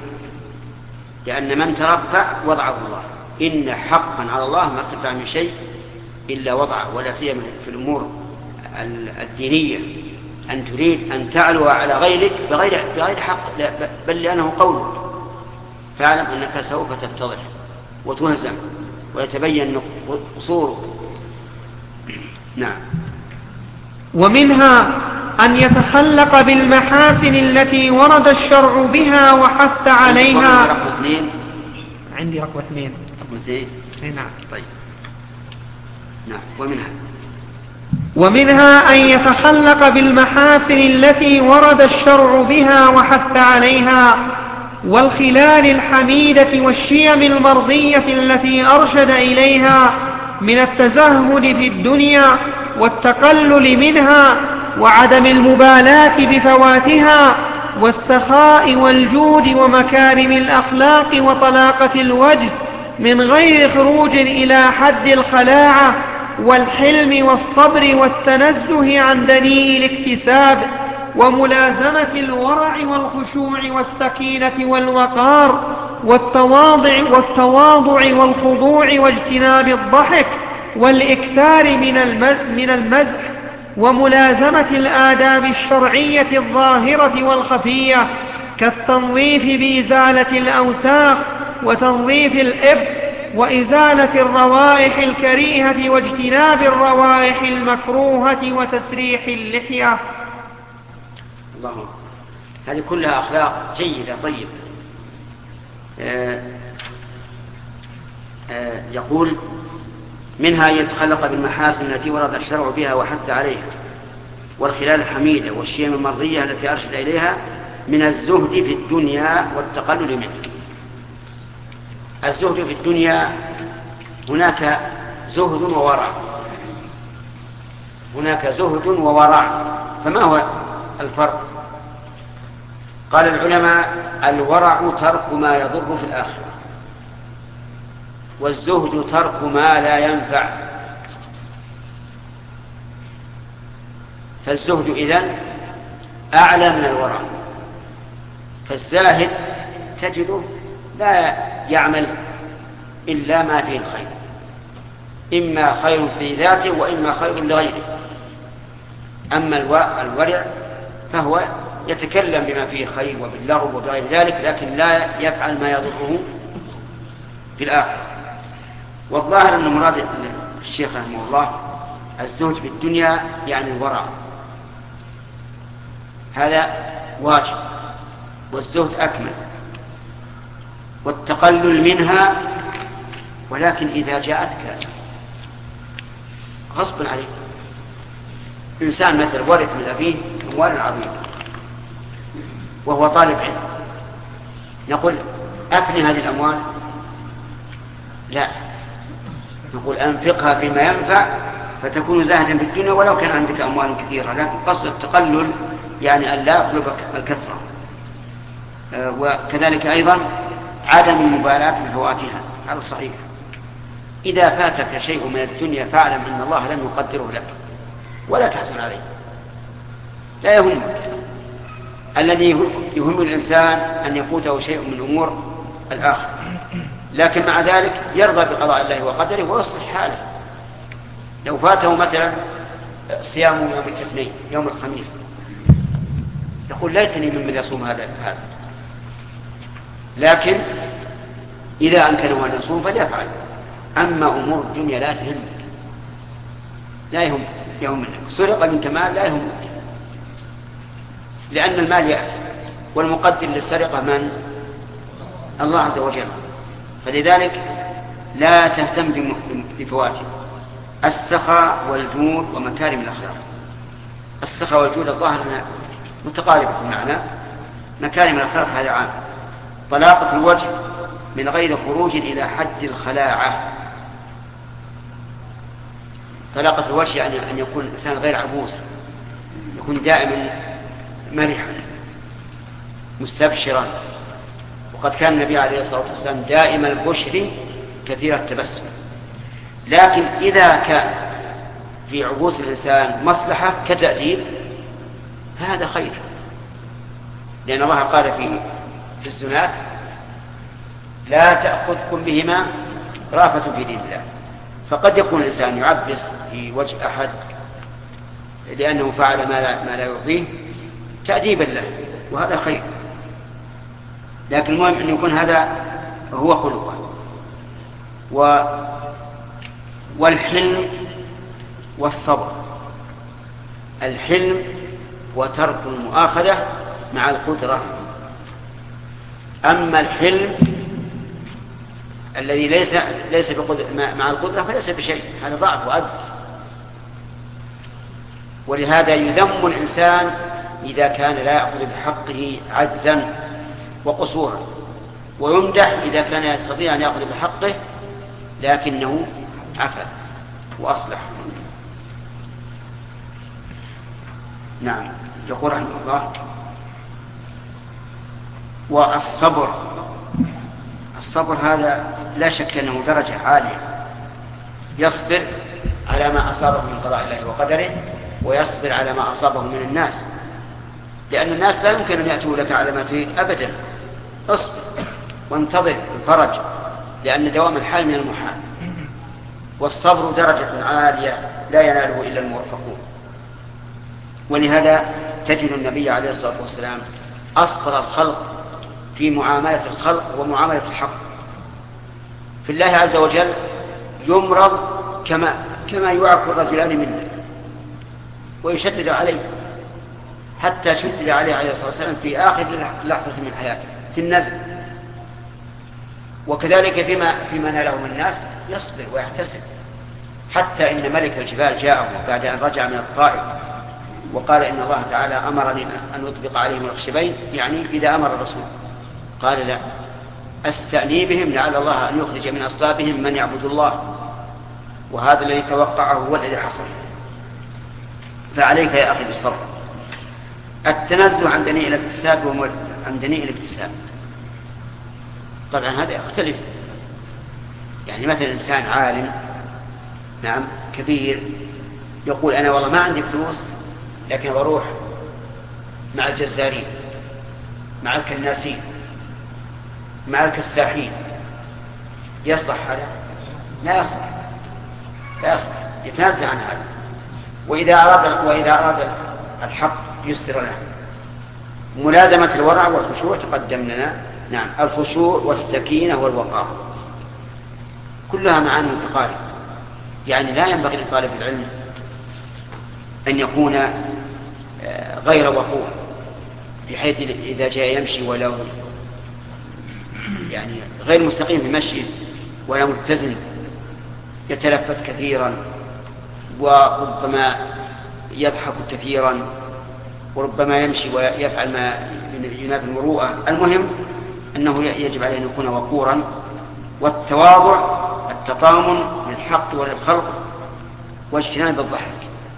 لأن من ترفع وضعه الله. إن حقا على الله ما ارتفع من شيء إلا وضعه، ولا سيما في الأمور الدينية، أن تريد أن تعلو على غيرك بغير, بغير حق، لا بل لأنه قولك، فاعلم أنك سوف تفتضح وتهزم ويتبين قصورك. نعم. ومنها أن يتخلق بالمحاسن التي ورد الشرع بها وحث عليها. رقم اثنين. عندي رقم اثنين. رقم اثنين. نعم. طيب. نعم. ومنها ومنها أن يتخلق بالمحاسن التي ورد الشرع بها وحث عليها، والخلال الحميدة والشيم المرضية التي أرشد إليها من التزهد في الدنيا والتقلل منها وعدم المبالاة بفواتها والسخاء والجود ومكارم الأخلاق وطلاقة الوجه من غير خروج إلى حد الخلاعة، والحلم والصبر والتنزه عن دنيء الاكتساب، وملازمة الورع والخشوع والسكينة والوقار والتواضع والتواضع والخضوع واجتناب الضحك والإكثار من المزح، وملازمة الآداب الشرعية الظاهرة والخفية كالتنظيف بإزالة الأوساخ وتنظيف الإبط وإزالة الروائح الكريهة واجتناب الروائح المكروهة وتسريح اللحية. الله، هذه كلها أخلاق جيدة طيبة. آه آه يقول: منها أن يتخلق بالمحاسن التي ورد الشرع بها وحث عليها، والخلال الحميدة والشيم المرضية التي أرشد إليها من الزهد في الدنيا والتقلل منها. الزهد في الدنيا، هناك زهد وورع، هناك زهد وورع، فما هو الفرق؟ قال العلماء: الورع ترك ما يضر في الآخرة، والزهد ترك ما لا ينفع. فالزهد إذن أعلى من الورع. فالزاهد تجده لا يعمل إلا ما فيه الخير، إما خير في ذاته وإما خير لغيره. أما الورع فهو يتكلم بما فيه خير وباللغو وغير ذلك، لكن لا يفعل ما يضره في الآخرة. والظاهر أن مراد الشيخ رحمه الله الزهد في الدنيا يعني الورع، هذا واجب، والزهد أكمل، والتقلل منها، ولكن إذا جاءتك غصب عليك. إنسان مثل ورث من أبيه أموال عظيمة وهو طالب علم، نقول أفني هذه الأموال؟ لا، نقول أنفقها فيما ينفع فتكون زاهدا في الدنيا ولو كان عندك أموال كثيرة، لكن قصد التقلل يعني أن لا يطلبك الكثرة. آه وكذلك أيضا عدم المبالاة بفواتها، هذا صحيح. إذا فاتك شيء من الدنيا فاعلم أن الله لم يقدره لك ولا تحزن عليه، لا يهمك. الذي يهم الإنسان أن يفوته شيء من أمور الآخر، لكن مع ذلك يرضى بقضاء الله وقدره ويصلح حاله. لو فاته مثلا صيام يوم الاثنين يوم الخميس يقول ليتني ممن يصوم هذا هذا لكن إذا أمكنه أن يصوم فليفعل، أما أمور الدنيا لا تهمك، لا يهم يهمك. سرق منك مال لا يهمك، لأن المال يأتي، والمقدر للسرقة من؟ الله عز وجل. فلذلك لا تهتم بفواته. السخاء والجود ومكارم الأخلاق. السخاء والجود الظاهر متقاربة في المعنى. مكارم الأخلاق هذا عام. طلاقة الوجه من غير خروج إلى حد الخلاعة. طلاقة الوجه يعني أن يكون الإنسان غير عبوس، يكون دائما مرحا مستبشرا. وقد كان النبي عليه الصلاة والسلام دائم البشر كثير التبسم. لكن إذا كان في عبوس الإنسان مصلحة كتأديب هذا خير، لأن الله قال في في الزنات: لا تأخذكم بهما رافة في دين الله. فقد يكون الإنسان يعبس في وجه أحد لأنه فعل ما لا, ما لا يرضيه تأديبا له، وهذا خير. لكن المهم أن يكون هذا هو خلقه. و والحلم والصبر. الحلم وترك المؤاخذة مع القدرة. أما الحلم الذي ليس ليس مع القدرة فليس بشيء، هذا ضعف وعجز. ولهذا يذم الإنسان إذا كان لا يأخذ بحقه عجزا وقصورا، ويمدح إذا كان يستطيع أن يأخذ بحقه لكنه عفا وأصلح. نعم. يقول رحمه الله: والصبر. الصبر هذا لا شك أنه درجة عالية، يصبر على ما أصابه من قضاء الله وقدره، ويصبر على ما أصابه من الناس، لأن الناس لا يمكن أن يأتوا لك على ما تريد أبدا. اصبر وانتظر الفرج، لأن دوام الحال من المحال. والصبر درجة عالية لا يناله إلا الموفقون. ولهذا تجد النبي عليه الصلاة والسلام أصبر الخلق في معاملة الخلق ومعاملة الحق. في الله عز وجل يمرض كما كما يعاق الرجلان منه ويشدد عليه، حتى شدد عليه عليه الصلاة والسلام في آخر لحظة من حياته في النزل. وكذلك فيما فيما ناله من الناس يصبر ويحتسب، حتى إن ملك الجبال جاءه بعد أن رجع من الطائف وقال: إن الله تعالى أمرني أن أطبق عليهم الخشبين، يعني إذا أمر الرسول. قال: لا، أستأني بهم لعل الله أن يخرج من أصلابهم من يعبد الله، وهذا الذي توقعه هو الذي حصل. فعليك يا أخي بالصبر. التنزه عن دنيء الاكتساب وعن دنيء الاكتساب طبعا هذا يختلف. يعني مثلا إنسان عالم نعم كبير يقول: أنا والله ما عندي فلوس لكن بروح مع الجزارين، مع الكناسين، مع الكساحين. يصلح هذا؟ لا يصلح، لا يصلح، يتنازع عن هذا. وإذا أراد وإذا أراد الحق يسر له. ملازمة الورع والخشوع تقدم لنا. نعم، الخشوع والسكينة والوقار كلها معاني متقاربة. يعني لا ينبغي لطالب العلم أن يكون غير وقور، بحيث إذا جاء يمشي ولو يعني غير مستقيم في مشيه ولا متزن، يتلفت كثيرا وربما يضحك كثيرا وربما يمشي ويفعل ما ينافي المروءة. المهم أنه يجب عليه أن يكون وقورا. والتواضع التطامن للحق وللخلق، واجتناب الضحك.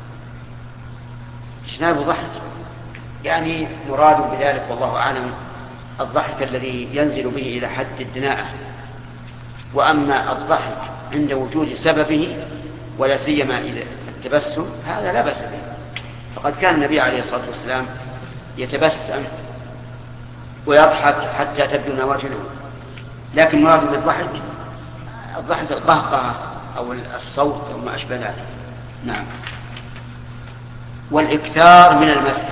اجتناب الضحك يعني مراد بذلك والله أعلم الضحك الذي ينزل به إلى حد الدناءة. وأما الضحك عند وجود سببه ولا سيما إذا التبسم هذا لا بأس به. فقد كان النبي عليه الصلاة والسلام يتبسم ويضحك حتى تبدو نواجذه. لكن مراد بالضحك الضحك القهقه أو الصوت أو ما أشبه ذلك. نعم. والإكثار من المسح.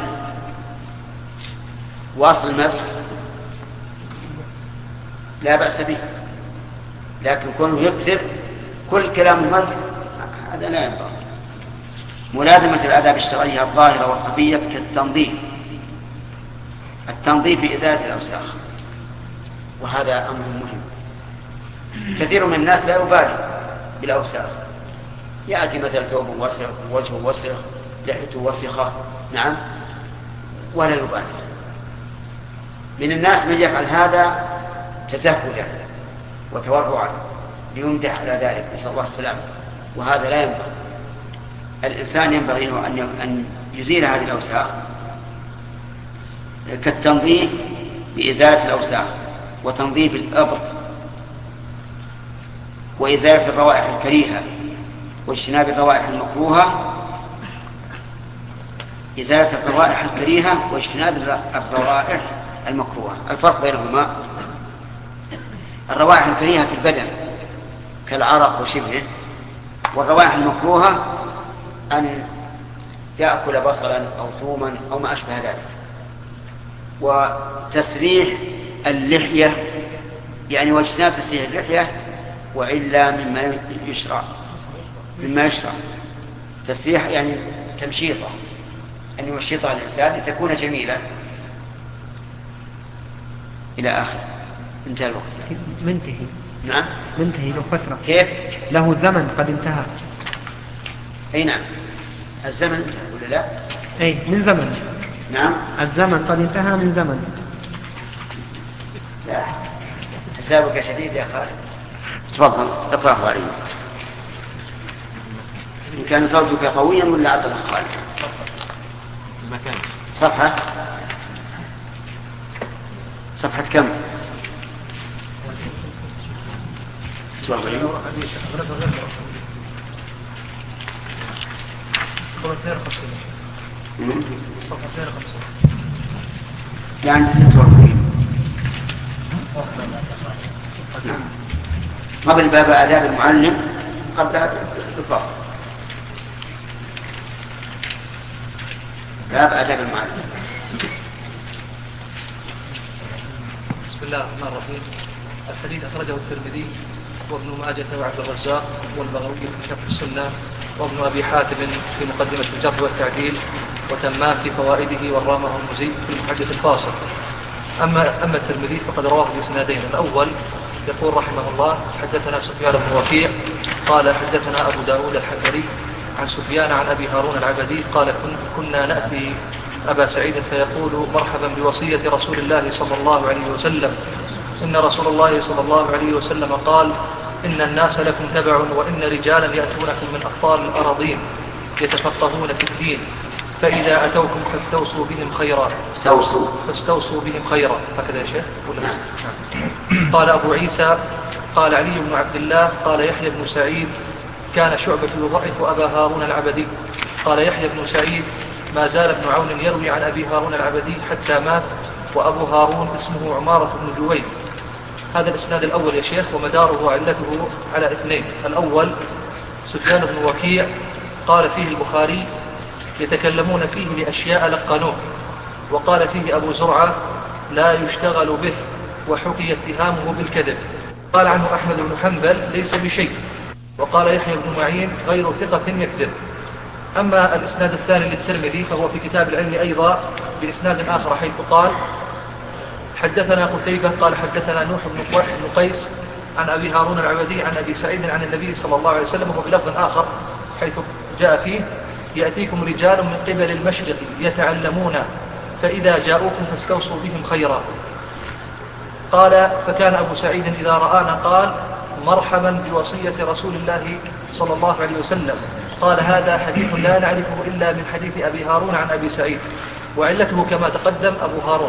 واصل المسح لا بأس به، لكن كونه يكثر كل كلام المزح هذا لا ينبغي. ملازمة الآداب الشرعية الظاهرة والخفية كالتنظيف، التنظيف بإزالة الأوساخ، وهذا أمر مهم. كثير من الناس لا يبالي بالأوساخ، يأتي مثلا ثوبه وسخ، وجهه وسخ، لحيته وسخة، نعم، ولا يبالي. من الناس من يفعل هذا تزهدا وتورعا ليمدح على ذلك، نسأل الله السلامة، وهذا لا ينبغي. الإنسان ينبغي أن يزيل هذه الأوساخ كالتنظيف بإزالة الأوساخ وتنظيف الأبط وإزالة الروائح الكريهة واجتناب الروائح المكروهة. إزالة الروائح الكريهة واجتناب الروائح المكروهة. الفرق بينهما: الروائح الكريهة في البدن كالعرق وشبهه، والروائح المكروهة أن يأكل بصلا أو ثوما أو ما أشبه ذلك. وتسريح اللحية يعني واجتناب تسريح اللحية وإلا مما يشرع مما يشرع تسريح يعني تمشيطة، أن يمشطها الإنسان لتكون جميلة إلى آخر. انتهى الوقت. منتهي. نعم منتهي له فترة. كيف؟ له زمن قد انتهى. أي نعم، الزمن انتهى ولا لا؟ أي من زمن. نعم الزمن قد انتهى من زمن. لا حسابك شديد يا خالد. تفضل اقرأه علي. إن كان صوتك قويا ولا عبد الله خالد؟ المكان. صفحة صفحة كم؟ يعني ستة وأربعين. نعم. قبل باب آداب المعلم قبل الفصل. باب آداب المعلم. بسم الله الرحمن الرحيم. الحديث أخرجه الترمذي وابن ماجه وعبد الرزاق والبغوي في شرح السنة وابن أبي حاتم في مقدمة الجرح والتعديل وتمام في فوائده والرامه المزي في المحدث الفاصل. أما, أما الترمذي فقد رواه بإسنادين. الأول يقول رحمه الله: حدثنا سفيان بن وكيع قال حدثنا أبو داود الحفري عن سفيان عن أبي هارون العبدي قال كنا نأتي أبا سعيد فيقول: مرحبا بوصية رسول الله صلى الله عليه وسلم، إن رسول الله صلى الله عليه وسلم قال: إن الناس لكم تبع، وإن رجالا يأتونكم من أقطار الأراضين يتفقهون في الدين، فإذا أتوكم فاستوصوا بهم خيرا. استوصوا فاستوصوا بهم خيرا. هكذا يا شيخ. قال أبو عيسى: قال علي بن عبد الله قال يحيى بن سعيد كان شعبة يضعف أبا هارون العبدي. قال يحيى بن سعيد: ما زال ابن عون يروي عن أبي هارون العبدي حتى مات، وأبو هارون اسمه عمارة بن جويد. هذا الإسناد الأول يا شيخ، ومداره علته على اثنين. الأول سفيان بن وكيع قال فيه البخاري: يتكلمون فيه لأشياء لقنوه. وقال فيه أبو زرعة: لا يشتغل به، وحكي اتهامه بالكذب. قال عنه أحمد بن حنبل: ليس بشيء. وقال يحيى بن معين: غير ثقة يكذب. أما الإسناد الثاني للترمذي فهو في كتاب العلم أيضا بإسناد آخر، حيث قال: حدثنا قتيبة قال حدثنا نوح بن قيس عن أبي هارون العبدي عن أبي سعيد عن النبي صلى الله عليه وسلم، وبلفظ آخر حيث جاء فيه: يأتيكم رجال من قبل المشرق يتعلمون، فإذا جاءوكم فاستوصوا بهم خيرا. قال: فكان أبو سعيد إذا رآنا قال: مرحبا بوصية رسول الله صلى الله عليه وسلم. قال: هذا حديث لا نعرفه إلا من حديث أبي هارون عن أبي سعيد، وعلته كما تقدم أبو هارون.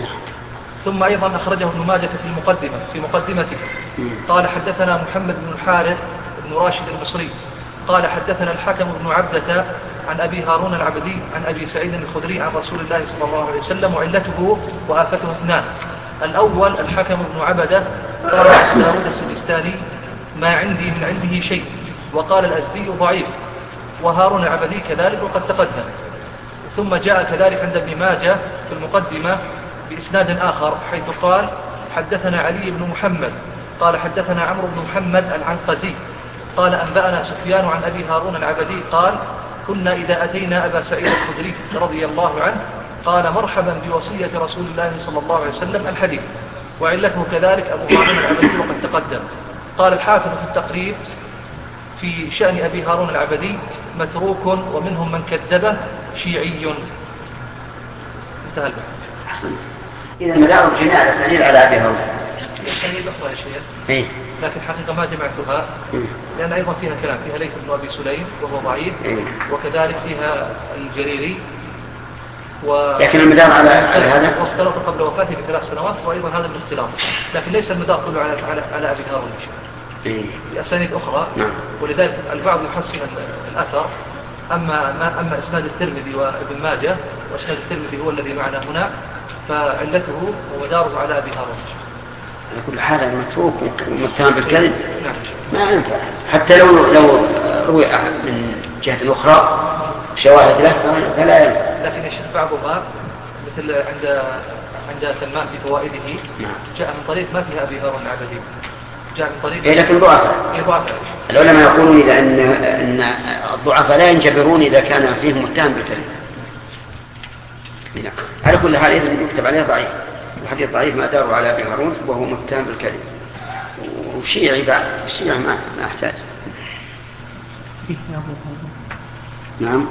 ثم أيضا أخرجه ابن ماجه في المقدمة في مقدمته. قال: حدثنا محمد بن الحارث بن راشد المصري قال حدثنا الحكم بن عبدة عن أبي هارون العبدي عن أبي سعيد الخدري عن رسول الله صلى الله عليه وسلم، وعلته وآفته اثنان. الأول الحكم بن عبدة قال داود السجستاني: ما عندي من علمه شيء. وقال الأزدي: ضعيف. وهارون العبدي كذلك وقد تقدم. ثم جاء كذلك عند ابن ماجه في المقدمة بإسناد آخر، حيث قال: حدثنا علي بن محمد قال حدثنا عمرو بن محمد العنقزي قال أنبأنا سفيان عن أبي هارون العبدي قال كنا إذا أتينا أبا سعيد الخدري رضي الله عنه قال مرحبا بوصية رسول الله صلى الله عليه وسلم الحديث، وعلته كذلك أبو هارون العبدي وقد تقدم. قال الحافظ في التقريب في شأن أبي هارون العبدي متروك ومنهم من كذبه شيعي. انتهى البحث. أحسن. إذا مدار جميع الأسانيد على أبي هارون. الأسانيد أخرى يا شيخ. إيه. لكن حقيقة ما جمعتها لأن أيضا فيها كلام، فيها ليث بن أبي سليم وهو ضعيف، وكذلك فيها الجريري و... لكن المدار على هذا واختلط قبل وفاته بثلاث سنوات، وأيضا هذا الاختلاط، لكن ليس المدار كله على على, على أبي هارون بأسانيد أخرى. نعم. ولذلك البعض يحسن الأثر. أما ما أما إسناد الترمذي وابن ماجه، وإسناد الترمذي هو الذي معنا هنا، فعلته ومداره على أبي هارون. على كل حال المتروك ومتهم بالكذب نعم. ما ينفع، حتى لو لو روي من جهة أخرى شواهد له فلا ينفع. لكن يشوف بعضها مثل عند عند سلمان في فوائده جاء من طريق ما فيها أبي هارون العبدي، جاء من طريق إيه لكن ضعفاء. العلماء يقولون إذا أن أن الضعفاء لا ينجبرون إذا كان فيهم متهم بالكذب. على كل حال إذا يكتب عليه ضعيف، الحديث ضعيف ما داروا على أبي هارون وهو متهم بالكذب، وشيعي بعد الشيعة ما ما أحتاج. نعم.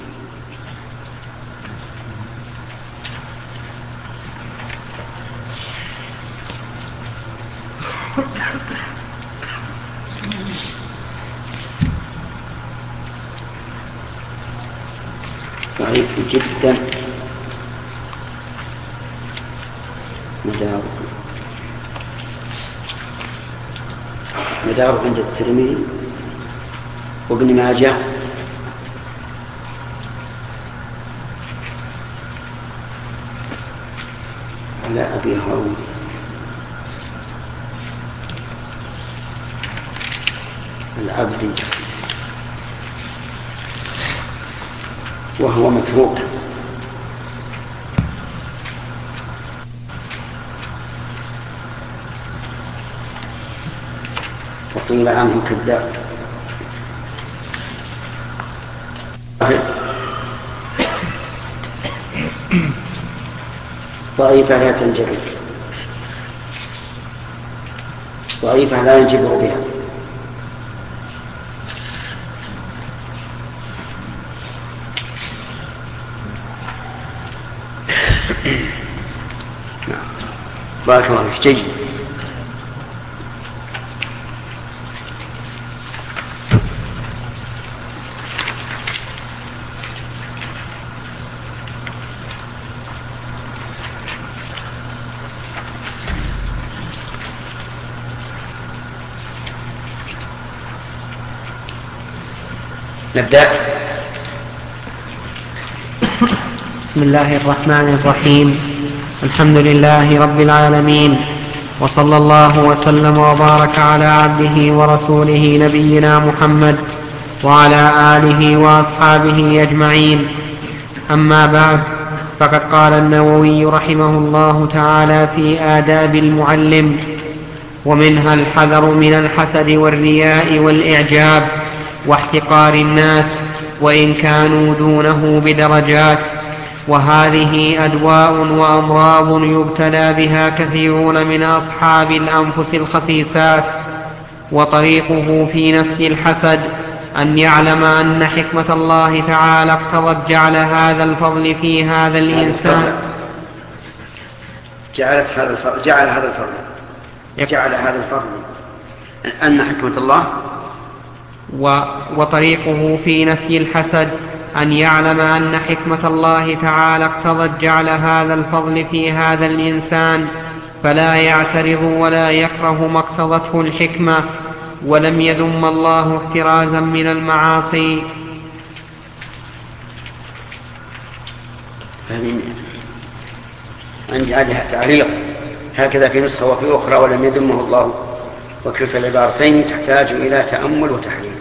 ضعيف جدا مداره مداره عند الترمذي وابن ماجه على أبي هارون العبدي وهو متروك. وقيل عنه كذاب. ضعيفة لا تنجبر، ضعيفة لا ينجبر بها. بارك الله فيك. جيد. نبدأ. بسم الله الرحمن الرحيم. الحمد لله رب العالمين، وصلى الله وسلم وبارك على عبده ورسوله نبينا محمد وعلى آله وأصحابه أجمعين. أما بعد، فقد قال النووي رحمه الله تعالى في آداب المعلم: ومنها الحذر من الحسد والرياء والإعجاب واحتقار الناس وإن كانوا دونه بدرجات، وهذه أدواء وأمراض يبتلى بها كثيرون من أصحاب الأنفس الخسيسات. وطريقه في نفي الحسد أن يعلم أن حكمة الله تعالى اقتضت جعل هذا الفضل في هذا الإنسان جعلت هذا الفضل جعل هذا الفضل جعل هذا الفضل أن حكمة الله. وطريقه في نفي الحسد أن يعلم أن حكمة الله تعالى اقتضت جعل هذا الفضل في هذا الإنسان، فلا يعترض ولا يكره ما اقتضته الحكمة، ولم يذم الله احترازا من المعاصي. عندي عليها تعليق هكذا في نسخة وفي أخرى: ولم يذمه الله. وكلتا العبارتين تحتاج إلى تأمل وتحليل.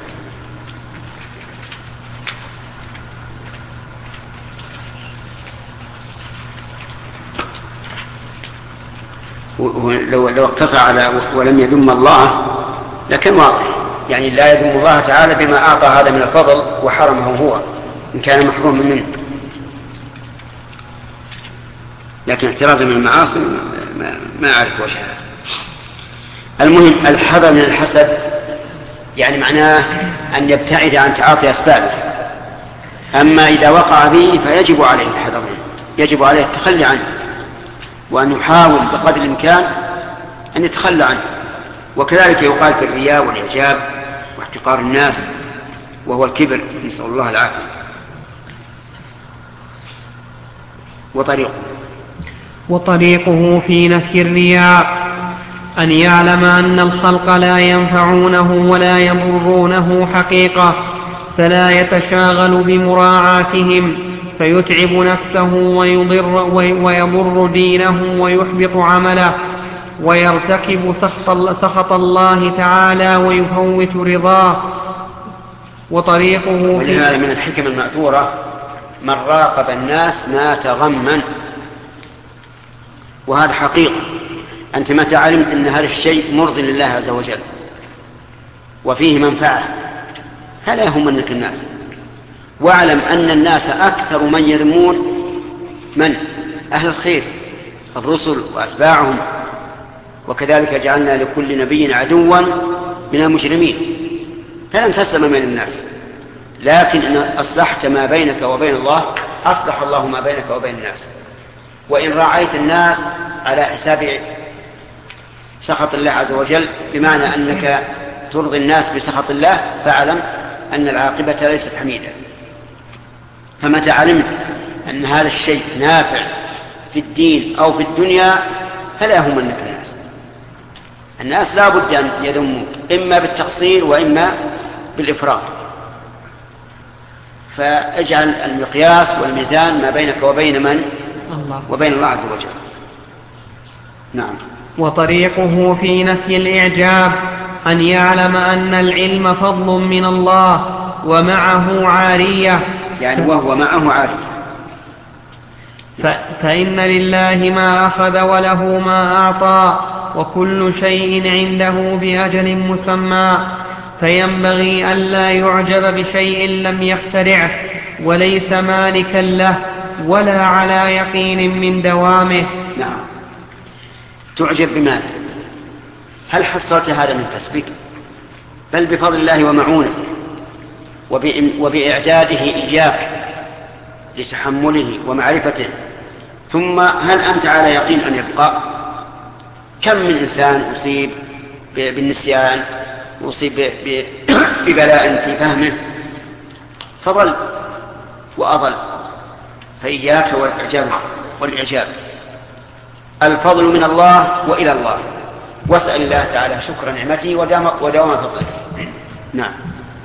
لو لو اقتصر على ولم يذم الله لكن واضح، يعني لا يذم الله تعالى بما أعطى هذا من الفضل وحرمه هو إن كان محروما منه، لكن احترازا من المعاصي ما, ما أعرف وجهها. المهم الحذر من الحسد يعني معناه أن يبتعد عن تعاطي أسبابه، أما إذا وقع به فيجب عليه الحذر منه، يجب عليه التخلي عنه، وأن يحاول بقدر الإمكان أن يتخلى عنه. وكذلك يقال في الرياء والإعجاب واحتقار الناس وهو الكبر، نسأل الله العافية. وطريقه وطريقه في نفي الرياء أن يعلم أن الخلق لا ينفعونه ولا يضرونه حقيقة، فلا يتشاغل بمراعاتهم فيتعب نفسه ويضر, ويضر دينه ويحبط عمله، ويرتكب سخط الله تعالى ويفوت رضاه. وطريقه ولهذا من الحكم المأثورة من راقب الناس مات غما، وهذا حقيقة. أنت متى علمت أن هذا الشيء مرضي لله عز وجل وفيه منفعة فلا يهمنك الناس، واعلم أن الناس أكثر من يرمون من أهل الخير الرسل وأتباعهم، وكذلك جعلنا لكل نبي عدوا من المجرمين، فلن تسلم من الناس. لكن إن أصلحت ما بينك وبين الله أصلح الله ما بينك وبين الناس. وإن راعيت الناس على حساب سخط الله عز وجل بمعنى أنك ترضي الناس بسخط الله فاعلم أن العاقبة ليست حميدة. فمتى علمت أن هذا الشيء نافع في الدين أو في الدنيا فلا يهمنك الناس. الناس لا بد أن يذموك إما بالتقصير وإما بالإفراط، فاجعل المقياس والميزان ما بينك وبين من الله وبين الله عز وجل. نعم. وطريقه في نفي الإعجاب أن يعلم أن العلم فضل من الله ومعه عارية، يعني وهو معه عارية. فإن لله ما أخذ وله ما أعطى وكل شيء عنده بأجل مسمى، فينبغي ألا يعجب بشيء لم يخترعه وليس مالكا له ولا على يقين من دوامه. نعم. تعجب بماذا؟ هل حصلت هذا من كسبك؟ بل بفضل الله ومعونته وبإعداده إياك لتحمله ومعرفته. ثم هل أنت على يقين أن يبقى؟ كم من إنسان أصيب بالنسيان وأصيب ببلاء في فهمه فضل وأضل، فإياك والإعجاب والإعجاب. الفضل من الله وإلى الله، واسأل الله تعالى شكر نعمته ودوام فضله. نعم.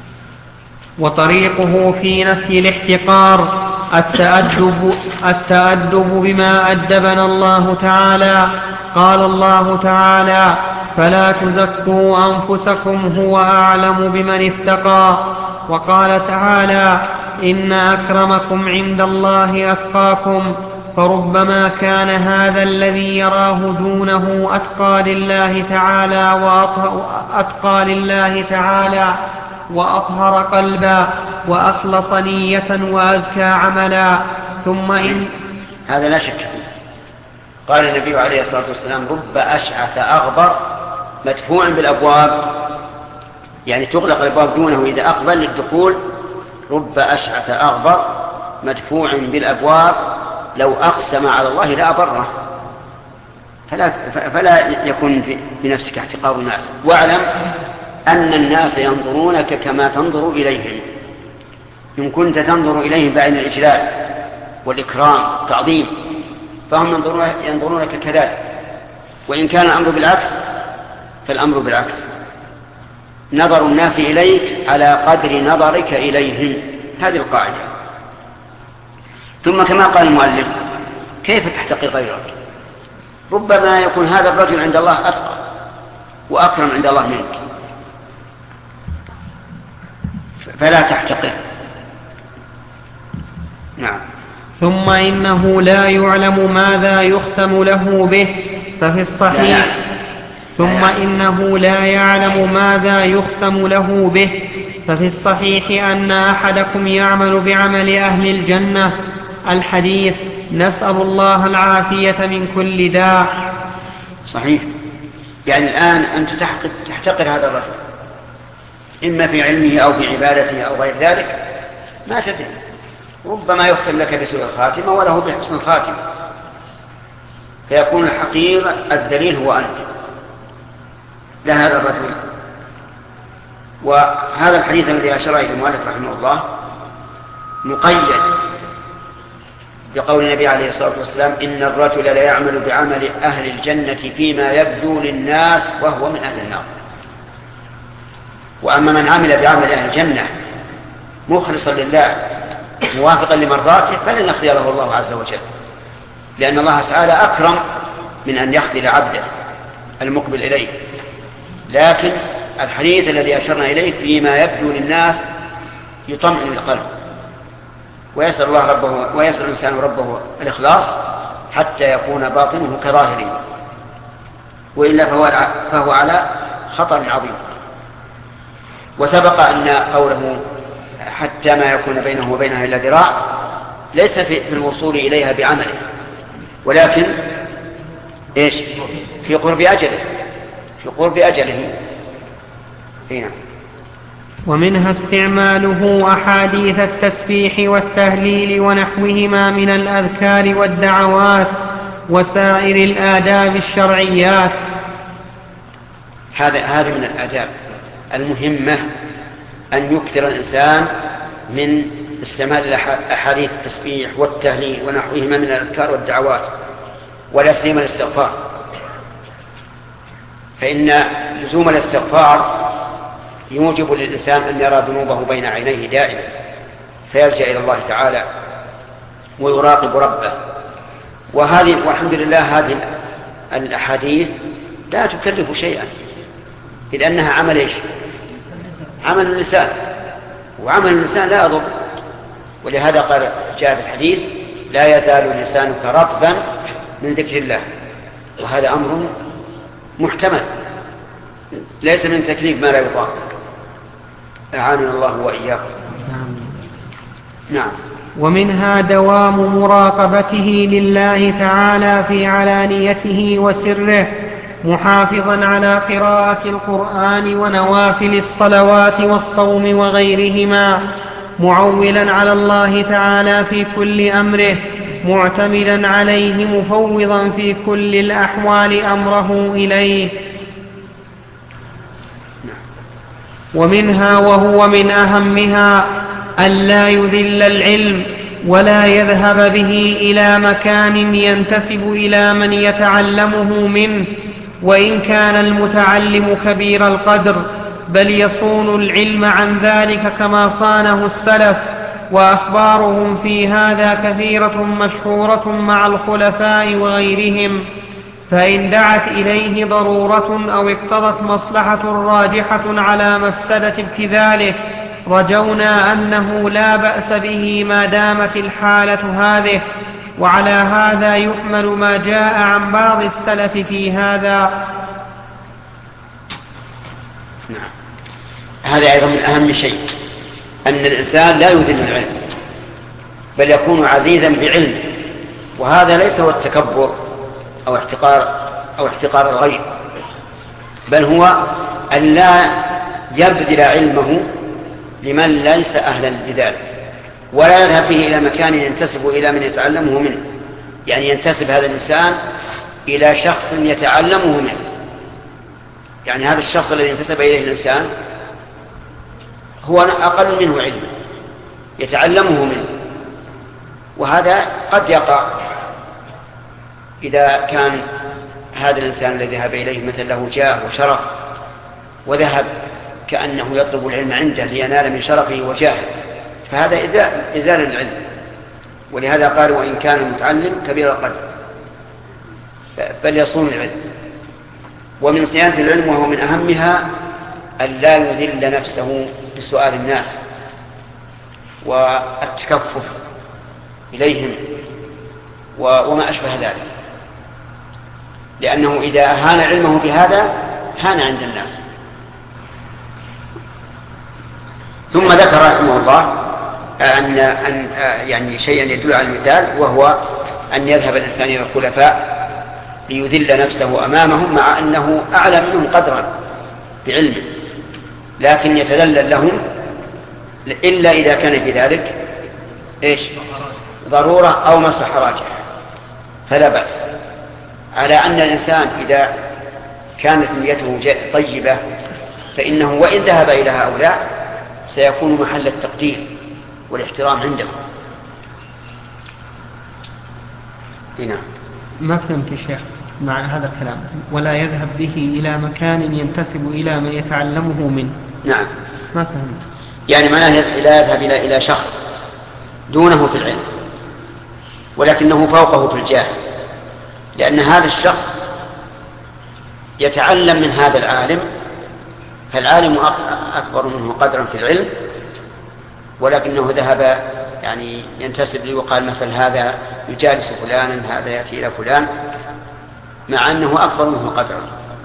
وطريقه في نفي الاحتقار التأدب, التأدب بما أدبنا الله تعالى. قال الله تعالى: فلا تزكوا أنفسكم هو أعلم بمن اتقى. وقال تعالى: إن أكرمكم عند الله أتقاكم. فربما كان هذا الذي يراه دونه أتقى لله تعالى وأتقى لله تعالى وأطهر قلبا وأخلص نية وأزكى عملا. ثم إن هذا لا شك فيه. قال النبي عليه الصلاة والسلام: رب أشعث أغبر مدفوع بالأبواب، يعني تغلق الأبواب دونه إذا أقبل للدخول. رب أشعث أغبر مدفوع بالأبواب لو أقسم على الله لا أبره. فلا, فلا يكون في نفسك احتقار الناس، واعلم أن الناس ينظرونك كما تنظر إليهم. إن كنت تنظر إليهم بعين الإجلال والإكرام تعظيم فهم ينظرونك كذلك، وإن كان الأمر بالعكس فالأمر بالعكس. نظر الناس إليك على قدر نظرك إليهم، هذه القاعدة. ثم كما قال المؤلف: كيف تحتقر غيرك؟ ربما يكون هذا الرجل عند الله أتقى وأكرم عند الله منك، فلا تحتقر. نعم. ثم إنه لا يعلم ماذا يختم له به، ففي الصحيح ثم إنه لا يعلم ماذا يختم له به. ففي الصحيح أن أحدكم يعمل بعمل أهل الجنة. الحديث: نسأل الله العافية من كل داء. صحيح. يعني الآن أنت تحتقر هذا الرجل إما في علمه أو في عبادته أو غير ذلك، ما تدري، ربما يختم لك بسوء الخاتمة وله بحسن الخاتمة، فيكون الحقير الدليل هو أنت لا هذا الرجل. وهذا الحديث الذي أشار إليه المؤلف رحمه الله مقيد بقول النبي عليه الصلاة والسلام: إن الرجل لا يعمل بعمل أهل الجنة فيما يبدو للناس وهو من أهل النار. وأما من عمل بعمل أهل الجنة مخلصا لله موافقا لمرضاته فلن يخذله الله عز وجل، لأن الله تعالى أكرم من أن يخذل عبده المقبل إليه. لكن الحديث الذي أشرنا إليه فيما يبدو للناس يطمئن القلب، ويسأل الله ربه ويسأل الإنسان ربه الإخلاص حتى يكون باطنه كظاهره، وإلا فهو, فهو على خطر عظيم. وسبق أن قوله حتى ما يكون بينه وبينها إلا ذراع ليس في الوصول إليها بعمله، ولكن إيش؟ في قرب أجله في قرب أجله هنا. ومنها استعماله أحاديث التسبيح والتهليل ونحوهما من الأذكار والدعوات وسائر الآداب الشرعيات. هذا هذا من الآداب المهمة أن يكثر الإنسان من استعمال أحاديث التسبيح والتهليل ونحوهما من الأذكار والدعوات، ولا سيما الاستغفار، فإن لزوم الاستغفار يوجب للإنسان أن يرى ذنوبه بين عينيه دائما، فيرجع إلى الله تعالى ويراقب ربه. وهذه والحمد لله هذه الأحاديث لا تكلف شيئا، إذ أنها عمل إيش؟ عمل اللسان، وعمل اللسان لا يضر. ولهذا قال جاء في الحديث: لا يزال لسانك رطبا من ذكر الله. وهذا أمر محتمل، ليس من تكليف ما لا يطاق. أعاننا الله وإياكم. نعم. ومنها دوام مراقبته لله تعالى في علانيته وسره، محافظا على قراءة القرآن ونوافل الصلوات والصوم وغيرهما، معولا على الله تعالى في كل أمره، معتمدا عليه، مفوضا في كل الأحوال أمره إليه. ومنها وهو من أهمها ألا يذل العلم ولا يذهب به إلى مكان ينتسب إلى من يتعلمه منه، وإن كان المتعلم كبير القدر، بل يصون العلم عن ذلك كما صانه السلف. وأخبارهم في هذا كثيرة مشهورة مع الخلفاء وغيرهم، فإن دعت إليه ضرورة أو اقتضت مصلحة راجحة على مفسدة ابتذاله رجونا أنه لا بأس به ما دامت الحالة هذه. وعلى هذا يحمل ما جاء عن بعض السلف في هذا. نعم. هذا أيضا من أهم شيء، أن الإنسان لا يذل العلم بل يكون عزيزا بعلم، وهذا ليس هو التكبر أو احتقار أو احتقار الغير، بل هو أن لا يبذل علمه لمن ليس أهلا لذلك، ولا يذهب به إلى مكان ينتسب إلى من يتعلمه منه. يعني ينتسب هذا الإنسان إلى شخص يتعلمه منه، يعني هذا الشخص الذي انتسب إليه الإنسان هو أقل منه علما يتعلمه منه، وهذا قد يقع إذا كان هذا الإنسان الذي ذهب إليه مثل له جاه وشرف، وذهب كأنه يطلب العلم عنده لينال من شرفه وجاهه، فهذا إذال العلم. ولهذا قال: وإن كان المتعلم كبير القدر، بل يصون العلم. ومن صيانة العلم وهو من أهمها أن لا يذل نفسه بسؤال الناس والتكفف إليهم وما أشبه ذلك، لأنه إذا أهان علمه بهذا هان عند الناس. ثم ذكر رحمه الله أن, أن يعني شيئا يدل على المثال، وهو أن يذهب الإنسان إلى الخلفاء ليذل نفسه أمامهم مع أنه أعلى منهم قدرا بعلمه، لكن يتذلل لهم إلا إذا كان في ذلك إيش؟ ضرورة أو مصلحة راجحة، فلا بأس. على أن الإنسان إذا كانت نيته طيبة فإنه وإن ذهب إلى هؤلاء سيكون محل التقدير والاحترام عندهم. هنا ما فهمت يا شيخ مع هذا الكلام، ولا يذهب به إلى مكان ينتسب إلى من يتعلمه منه. نعم ما فهمت. يعني معناه لا يذهب إلى إلى شخص دونه في العلم ولكنه فوقه في الجاه، لأن هذا الشخص يتعلم من هذا العالم، فالعالم أكبر منه قدرا في العلم، ولكنه ذهب يعني ينتسب لي وقال مثل هذا يجالس فلانا، هذا يأتي إلى فلان، مع أنه أكبر منه قدرا.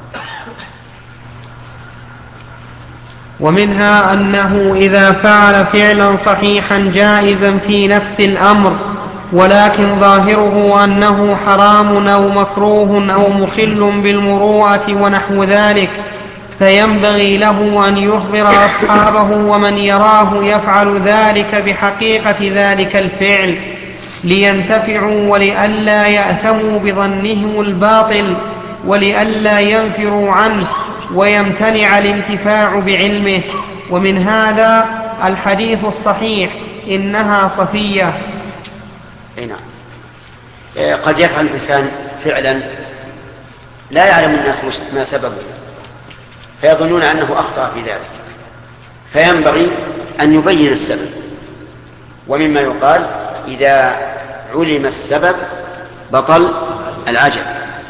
ومنها أنه إذا فعل فعلا صحيحا جائزا في نفس الأمر ولكن ظاهره أنه حرام أو مكروه أو مخل بالمروءة ونحو ذلك، فينبغي له أن يخبر أصحابه ومن يراه يفعل ذلك بحقيقة ذلك الفعل لينتفعوا ولئلا يأثموا بظنهم الباطل ولئلا ينفروا عنه ويمتنع الانتفاع بعلمه. ومن هذا الحديث الصحيح إنها صفية. نعم. قد يفعل الإنسان فعلا لا يعلم الناس ما سببه فيظنون أنه أخطأ في ذلك، فينبغي أن يبين السبب. ومما يقال إذا علم السبب بطل العجب.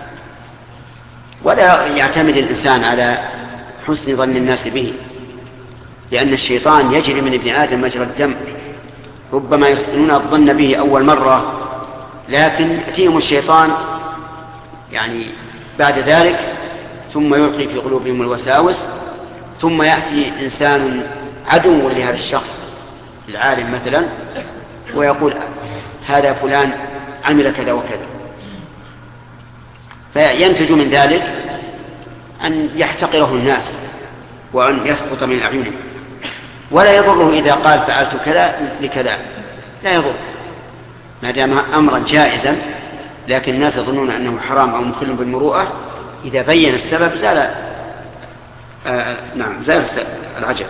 ولا يعتمد الإنسان على حسن ظن الناس به، لأن الشيطان يجري من ابن آدم مجرى الدم، ربما يحسنون الظن به أول مرة، لكن يأتيهم الشيطان يعني بعد ذلك ثم يلقي في قلوبهم الوساوس، ثم يأتي إنسان عدو لهذا الشخص العالم مثلا ويقول هذا فلان عمل كذا وكذا، فينتج من ذلك أن يحتقره الناس وأن يسقط من أعينهم. ولا يضره إذا قال فعلت كذا لكذا، لا يضر ما دام أمرا جائزا، لكن الناس يظنون أنه حرام أو مخل بالمروءة. إذا بين السبب زال آه نعم زال العجب.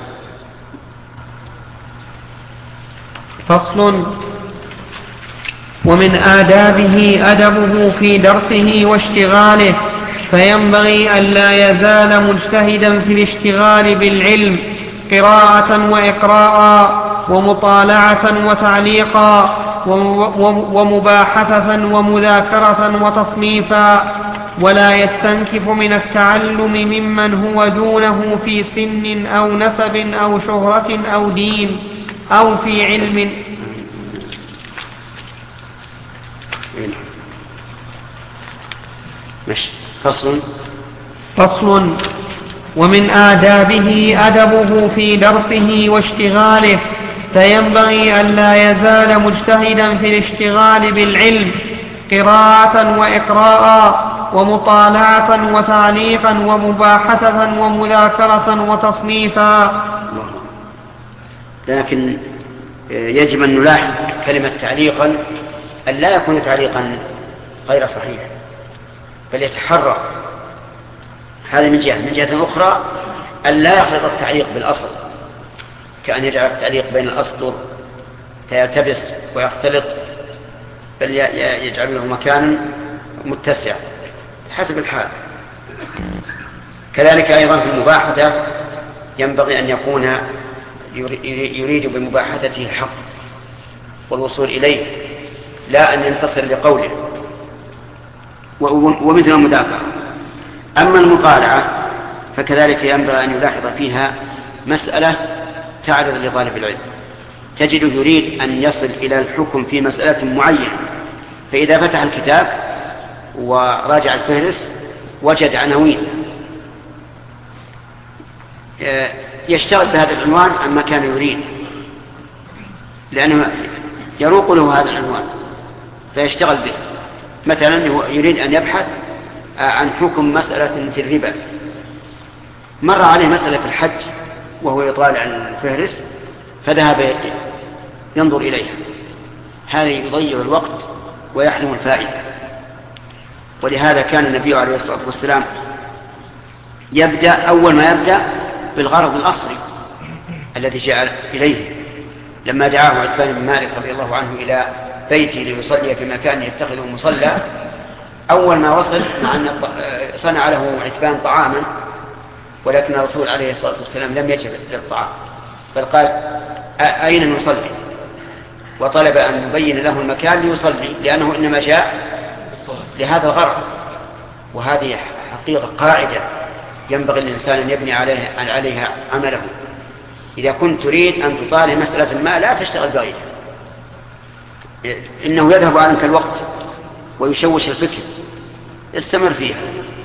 فصل. ومن آدابه أدبه في درسه واشتغاله، فينبغي أن لا يزال مجتهدا في الاشتغال بالعلم قراءة وإقراء ومطالعة وتعليقا ومباحثة ومذاكرة وتصنيفا، ولا يستنكف من التعلم ممن هو دونه في سن أو نسب أو شهرة أو دين أو في علم. فصل. فصل. ومن آدابه أدبه في درسه واشتغاله، فينبغي أن لا يزال مجتهدا في الاشتغال بالعلم قراءة وإقراء ومطالعة وتعليقا ومباحثة ومذاكرة وتصنيفا. لكن يجب أن نلاحظ كلمة تعليقا أن لا يكون تعليقا غير صحيح، بل يتحرى. هذا من جهة. من جهة أخرى أن لا يخلط التعليق بالأصل، كأن يجعل التعليق بين الأسطر فيلتبس ويختلط، بل يجعل له مكانا متسع حسب الحال. كذلك أيضا في المباحثة ينبغي أن يكون يريد بمباحثته الحق والوصول إليه، لا أن ينتصر لقوله. ومثل المذاكرة. أما المطالعة فكذلك ينبغي أن يلاحظ فيها مسألة تعرض لطالب العلم، تجده يريد أن يصل إلى الحكم في مسألة معينة، فإذا فتح الكتاب وراجع الفهرس وجد عناوين يشتغل بهذا العنوان عما كان يريد، لأنه يروق له هذا العنوان فيشتغل به. مثلا يريد أن يبحث عن حكم مسألة مثل الربا، مر عليه مسألة في الحج وهو يطالع الفهرس فذهب ينظر إليها، هذا يضيع الوقت ويحرم الفائدة. ولهذا كان النبي عليه الصلاة والسلام يبدأ أول ما يبدأ بالغرض الأصلي الذي جاء إليه. لما دعاه عتبان بن مالك رضي الله عنه إلى بيته ليصلي في مكان يتخذه مصلى، أول ما وصل مع أن صنع له عتبان طعاما، ولكن الرسول عليه الصلاة والسلام لم يجب للطعام بل قال أين نصلي، وطلب أن يبين له المكان ليصلي، لأنه إنما جاء لهذا الغرض. وهذه حقيقة قاعدة ينبغي الإنسان أن يبني عليها, عليها عمله. إذا كنت تريد أن تطالع مسألة ما لا تشتغل بغيرها، إنه يذهب عنك الوقت ويشوش الفكر، استمر فيها.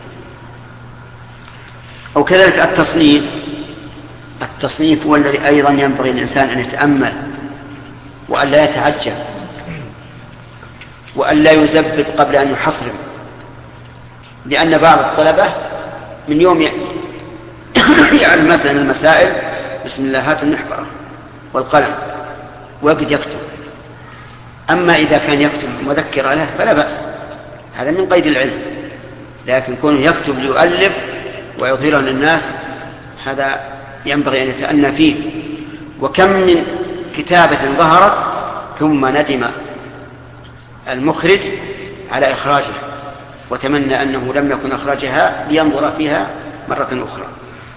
أو كذلك التصنيف التصنيف هو الذي أيضا ينبغي الإنسان أن يتأمل وأن لا يتعجل وأن لا يزبد قبل أن يحصرم، لأن بعض الطلبة من يوم يعلم مثلا المسائل بسم الله هات المحبرة والقلم وقد يكتب. أما إذا كان يكتب مذكرة له فلا بأس، هذا من قيد العلم، لكن كونه يكتب ليؤلف ويظهره للناس هذا ينبغي أن يتأنى فيه. وكم من كتابة ظهرت ثم ندم المخرج على إخراجها وتمنى أنه لم يكن أخرجها لينظر فيها مرة أخرى.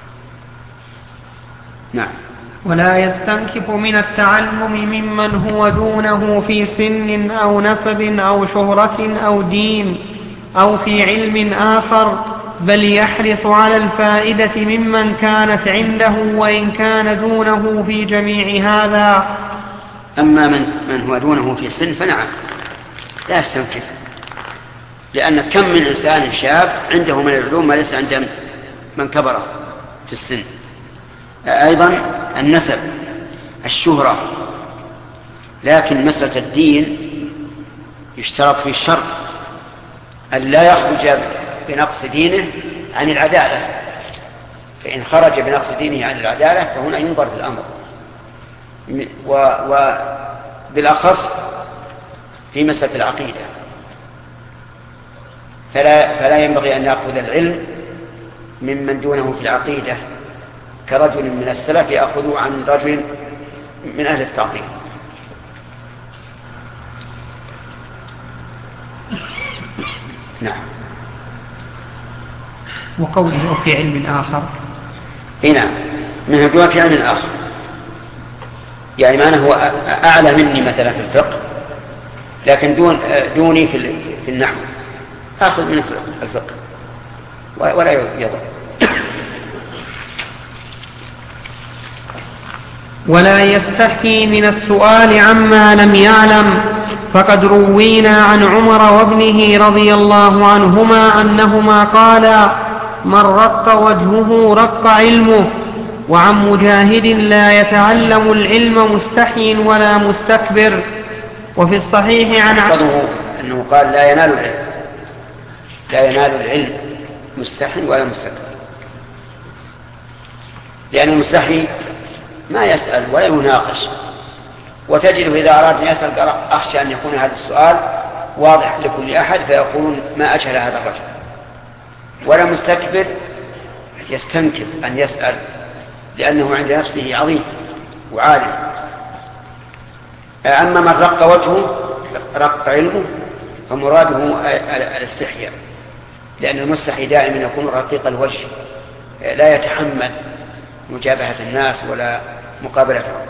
نعم. ولا يستنكف من التعلم ممن هو دونه في سن أو نسب أو شهرة أو دين أو في علم آخر، بل يحرص على الفائدة ممن كانت عنده وإن كان دونه في جميع هذا. أما من, من هو دونه في سن فنعم لا يستنكف، لأن كم من إنسان شاب عنده من العلوم ما ليس عند من كبر في السن. أيضا النسب، الشهرة، لكن مسألة الدين يشترط في الشرط أن لا يخرج بنقص دينه عن العدالة، فإن خرج بنقص دينه عن العدالة فهنا ينظر في الأمر، وبالأخص في مسألة العقيدة فلا, فلا ينبغي أن يأخذ العلم ممن دونه في العقيدة كرجل من السلف يأخذ عن رجل من أهل التعطيل. نعم. وقوله في علم آخر، نعم، من هدوء في علم آخر، يعني معنى هو أعلى مني مثلا في الفقه لكن دون دوني في في النحو، أخذ من الفقه ولا يضر. ولا يستحي من السؤال عما لم يعلم، فقد روينا عن عمر وابنه رضي الله عنهما أنهما قالا: من رق وجهه رق علمه. وعن مجاهد: لا يتعلم العلم مستحي ولا مستكبر. وفي الصحيح عن عمر أنه قال: لا ينال العلم لا ينال العلم مستحي ولا مستكبر، لأن المستحي ما يسأل ولا يناقش، وتجده إذا أراد أن يسأل قال: أخشى أن يكون هذا السؤال واضح لكل أحد فيقولون ما أجهل هذا الرجل. ولا مستكبر يستنكف أن يسأل لأنه عند نفسه عظيم وعالم. أما من رق وجهه رق علمه فمراده الاستحياء، لأن المستحي دائما يكون رقيق الوجه لا يتحمل مجابهة الناس ولا مقابلتهم.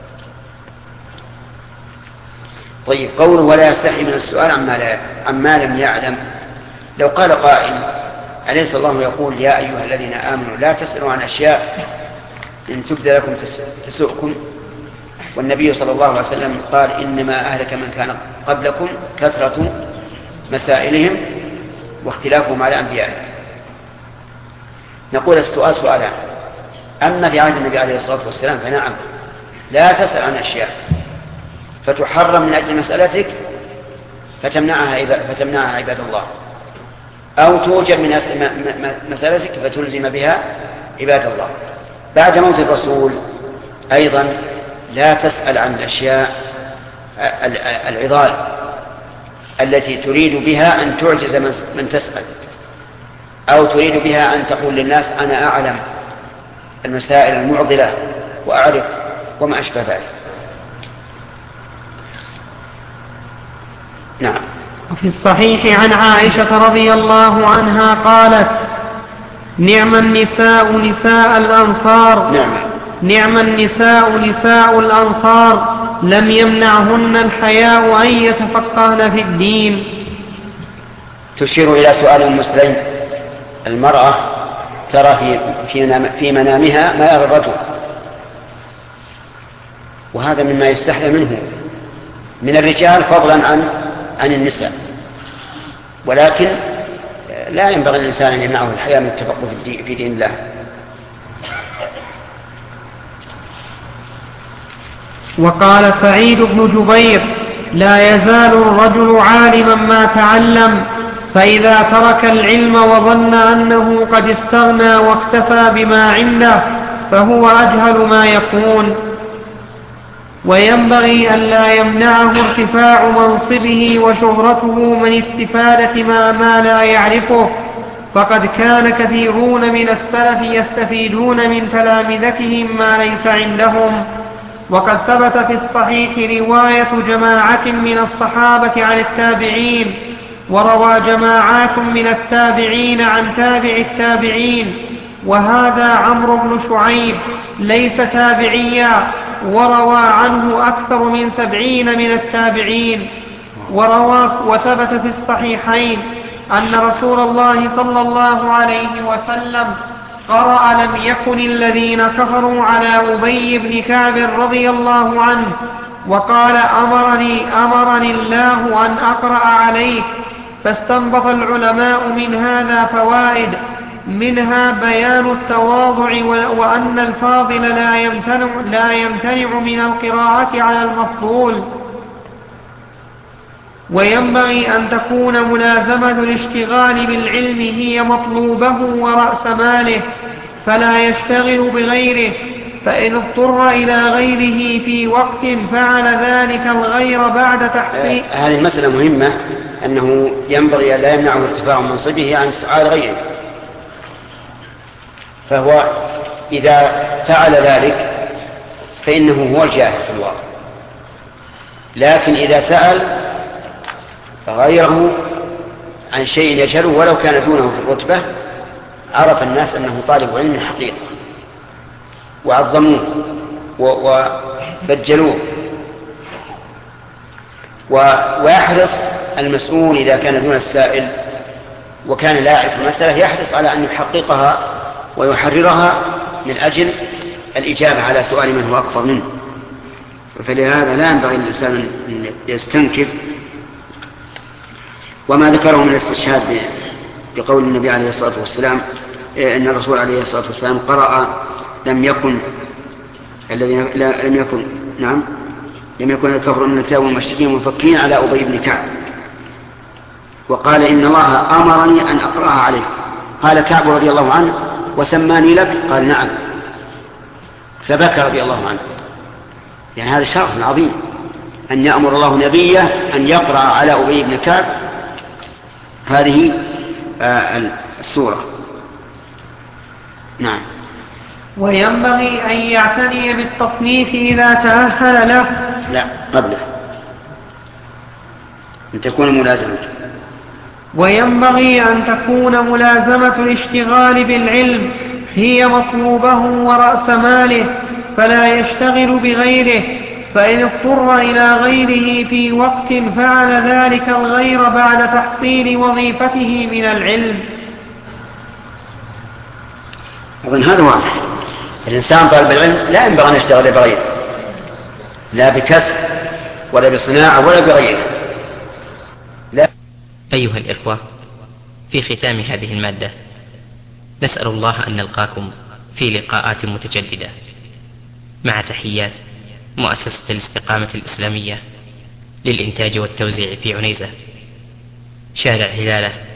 طيب، قوله ولا يستحي من السؤال عما, لا عما لم يعلم. لو قال قائل: أليس الله يقول يا أيها الذين آمنوا لا تسألوا عن أشياء إن تبدى لكم تسؤكم؟ والنبي صلى الله عليه وسلم قال: إنما أهلك من كان قبلكم كثرة مسائلهم واختلافهم على أنبيائهم. نقول السؤال سؤالان: أما في عهد النبي عليه الصلاة والسلام فنعم، لا تسأل عن أشياء فتحرم من أجل مسألتك فتمنعها فتمنعها عباد الله، أو توجب من مسألتك فتلزم بها عباد الله. بعد موت الرسول أيضا لا تسأل عن الأشياء العضال التي تريد بها أن تعجز من تسأل، أو تريد بها أن تقول للناس أنا أعلم المسائل المعضلة وأعرف وما أشبه ذلك. نعم. وفي الصحيح عن عائشة رضي الله عنها قالت: نعم النساء نساء الأنصار نعم. نعم النساء نساء الأنصار لم يمنعهن الحياء أن يتفقهن في الدين. تشير إلى سؤال أم مسلم: المرأة ترى في في منامها ما يرى الرجل، وهذا مما يستحيى منه من الرجال فضلا عن عن النساء، ولكن لا ينبغي الإنسان أن يمنعه الحياء من التفقه في دين الله. وقال سعيد بن جبير: لا يزال الرجل عالما ما تعلم، فإذا ترك العلم وظن أنه قد استغنى واكتفى بما عنده فهو أجهل ما يكون. وينبغي أن لا يمنعه ارتفاع منصبه وشهرته من استفادة ما, ما لا يعرفه، فقد كان كثيرون من السلف يستفيدون من تلامذتهم ما ليس عندهم. وقد ثبت في الصحيح رواية جماعة من الصحابة عن التابعين، وروى جماعات من التابعين عن تابع التابعين، وهذا عمرو بن شعيب ليس تابعيا، وروى عنه أكثر من سبعين من التابعين. وروى وثبت في الصحيحين أن رسول الله صلى الله عليه وسلم قرأ: لم يكن الذين كفروا على أبي بن كعب رضي الله عنه، وقال: أمرني, أمرني الله أن أقرأ عليك. فاستنبط العلماء من هذا فوائد، منها بيان التواضع وأن الفاضل لا يمتنع, لا يمتنع من القراءة على المفضول. وينبغي أن تكون ملازمة الاشتغال بالعلم هي مطلوبه ورأس ماله، فلا يشتغل بغيره، فإن اضطر إلى غيره في وقت فعل ذلك الغير بعد تحصيل. هذه المسألة مهمة، أنه ينبغي أن لا يمنعه ارتفاع منصبه عن سؤال غيره، فهو إذا فعل ذلك فإنه هو الجاهل في الواقع، لكن إذا سأل غيره عن شيء يجهله ولو كان دونه في الرتبة عرف الناس أنه طالب علم حقيقة وعظموه وبجلوه. ويحرص المسؤول إذا كان دون السائل وكان لا يعرف المسألة يحرص على أن يحققها ويحررها من أجل الإجابة على سؤال من هو أكبر منه. فلهذا لا ينبغي للإنسان أن يستنكف. وما ذكره من الاستشهاد بقول النبي عليه الصلاة والسلام إن الرسول عليه الصلاة والسلام قرأ: لم يكن الذين لم يكن نعم لم يكن الكفر من الكتاب والمشركين مفكين على أبي بن كعب، وقال: إن الله أمرني أن أقرأها عليك. قال كعب رضي الله عنه: وسماني لك؟ قال: نعم. فبكى رضي الله عنه. يعني هذا شرف عظيم أن يأمر الله نبيه أن يقرأ على أبي بن كعب هذه السورة. نعم. وينبغي أن يعتني بالتصنيف إذا تأهل له. لا، قبله أن تكون ملازمة. وينبغي أن تكون ملازمة الاشتغال بالعلم هي مطلوبه ورأس ماله، فلا يشتغل بغيره، فإن اضطر إلى غيره في وقت فعل ذلك الغير بعد تحصيل وظيفته من العلم. أظن هذا واضح. الإنسان طالب العلم لا ينبغي أن يشتغل بغيره، لا بكسب ولا بصناعة ولا بغيره. لا. أيها الإخوة، في ختام هذه المادة نسأل الله أن نلقاكم في لقاءات متجددة. مع تحيات مؤسسة الاستقامة الإسلامية للإنتاج والتوزيع في عنيزة، شارع هلالة،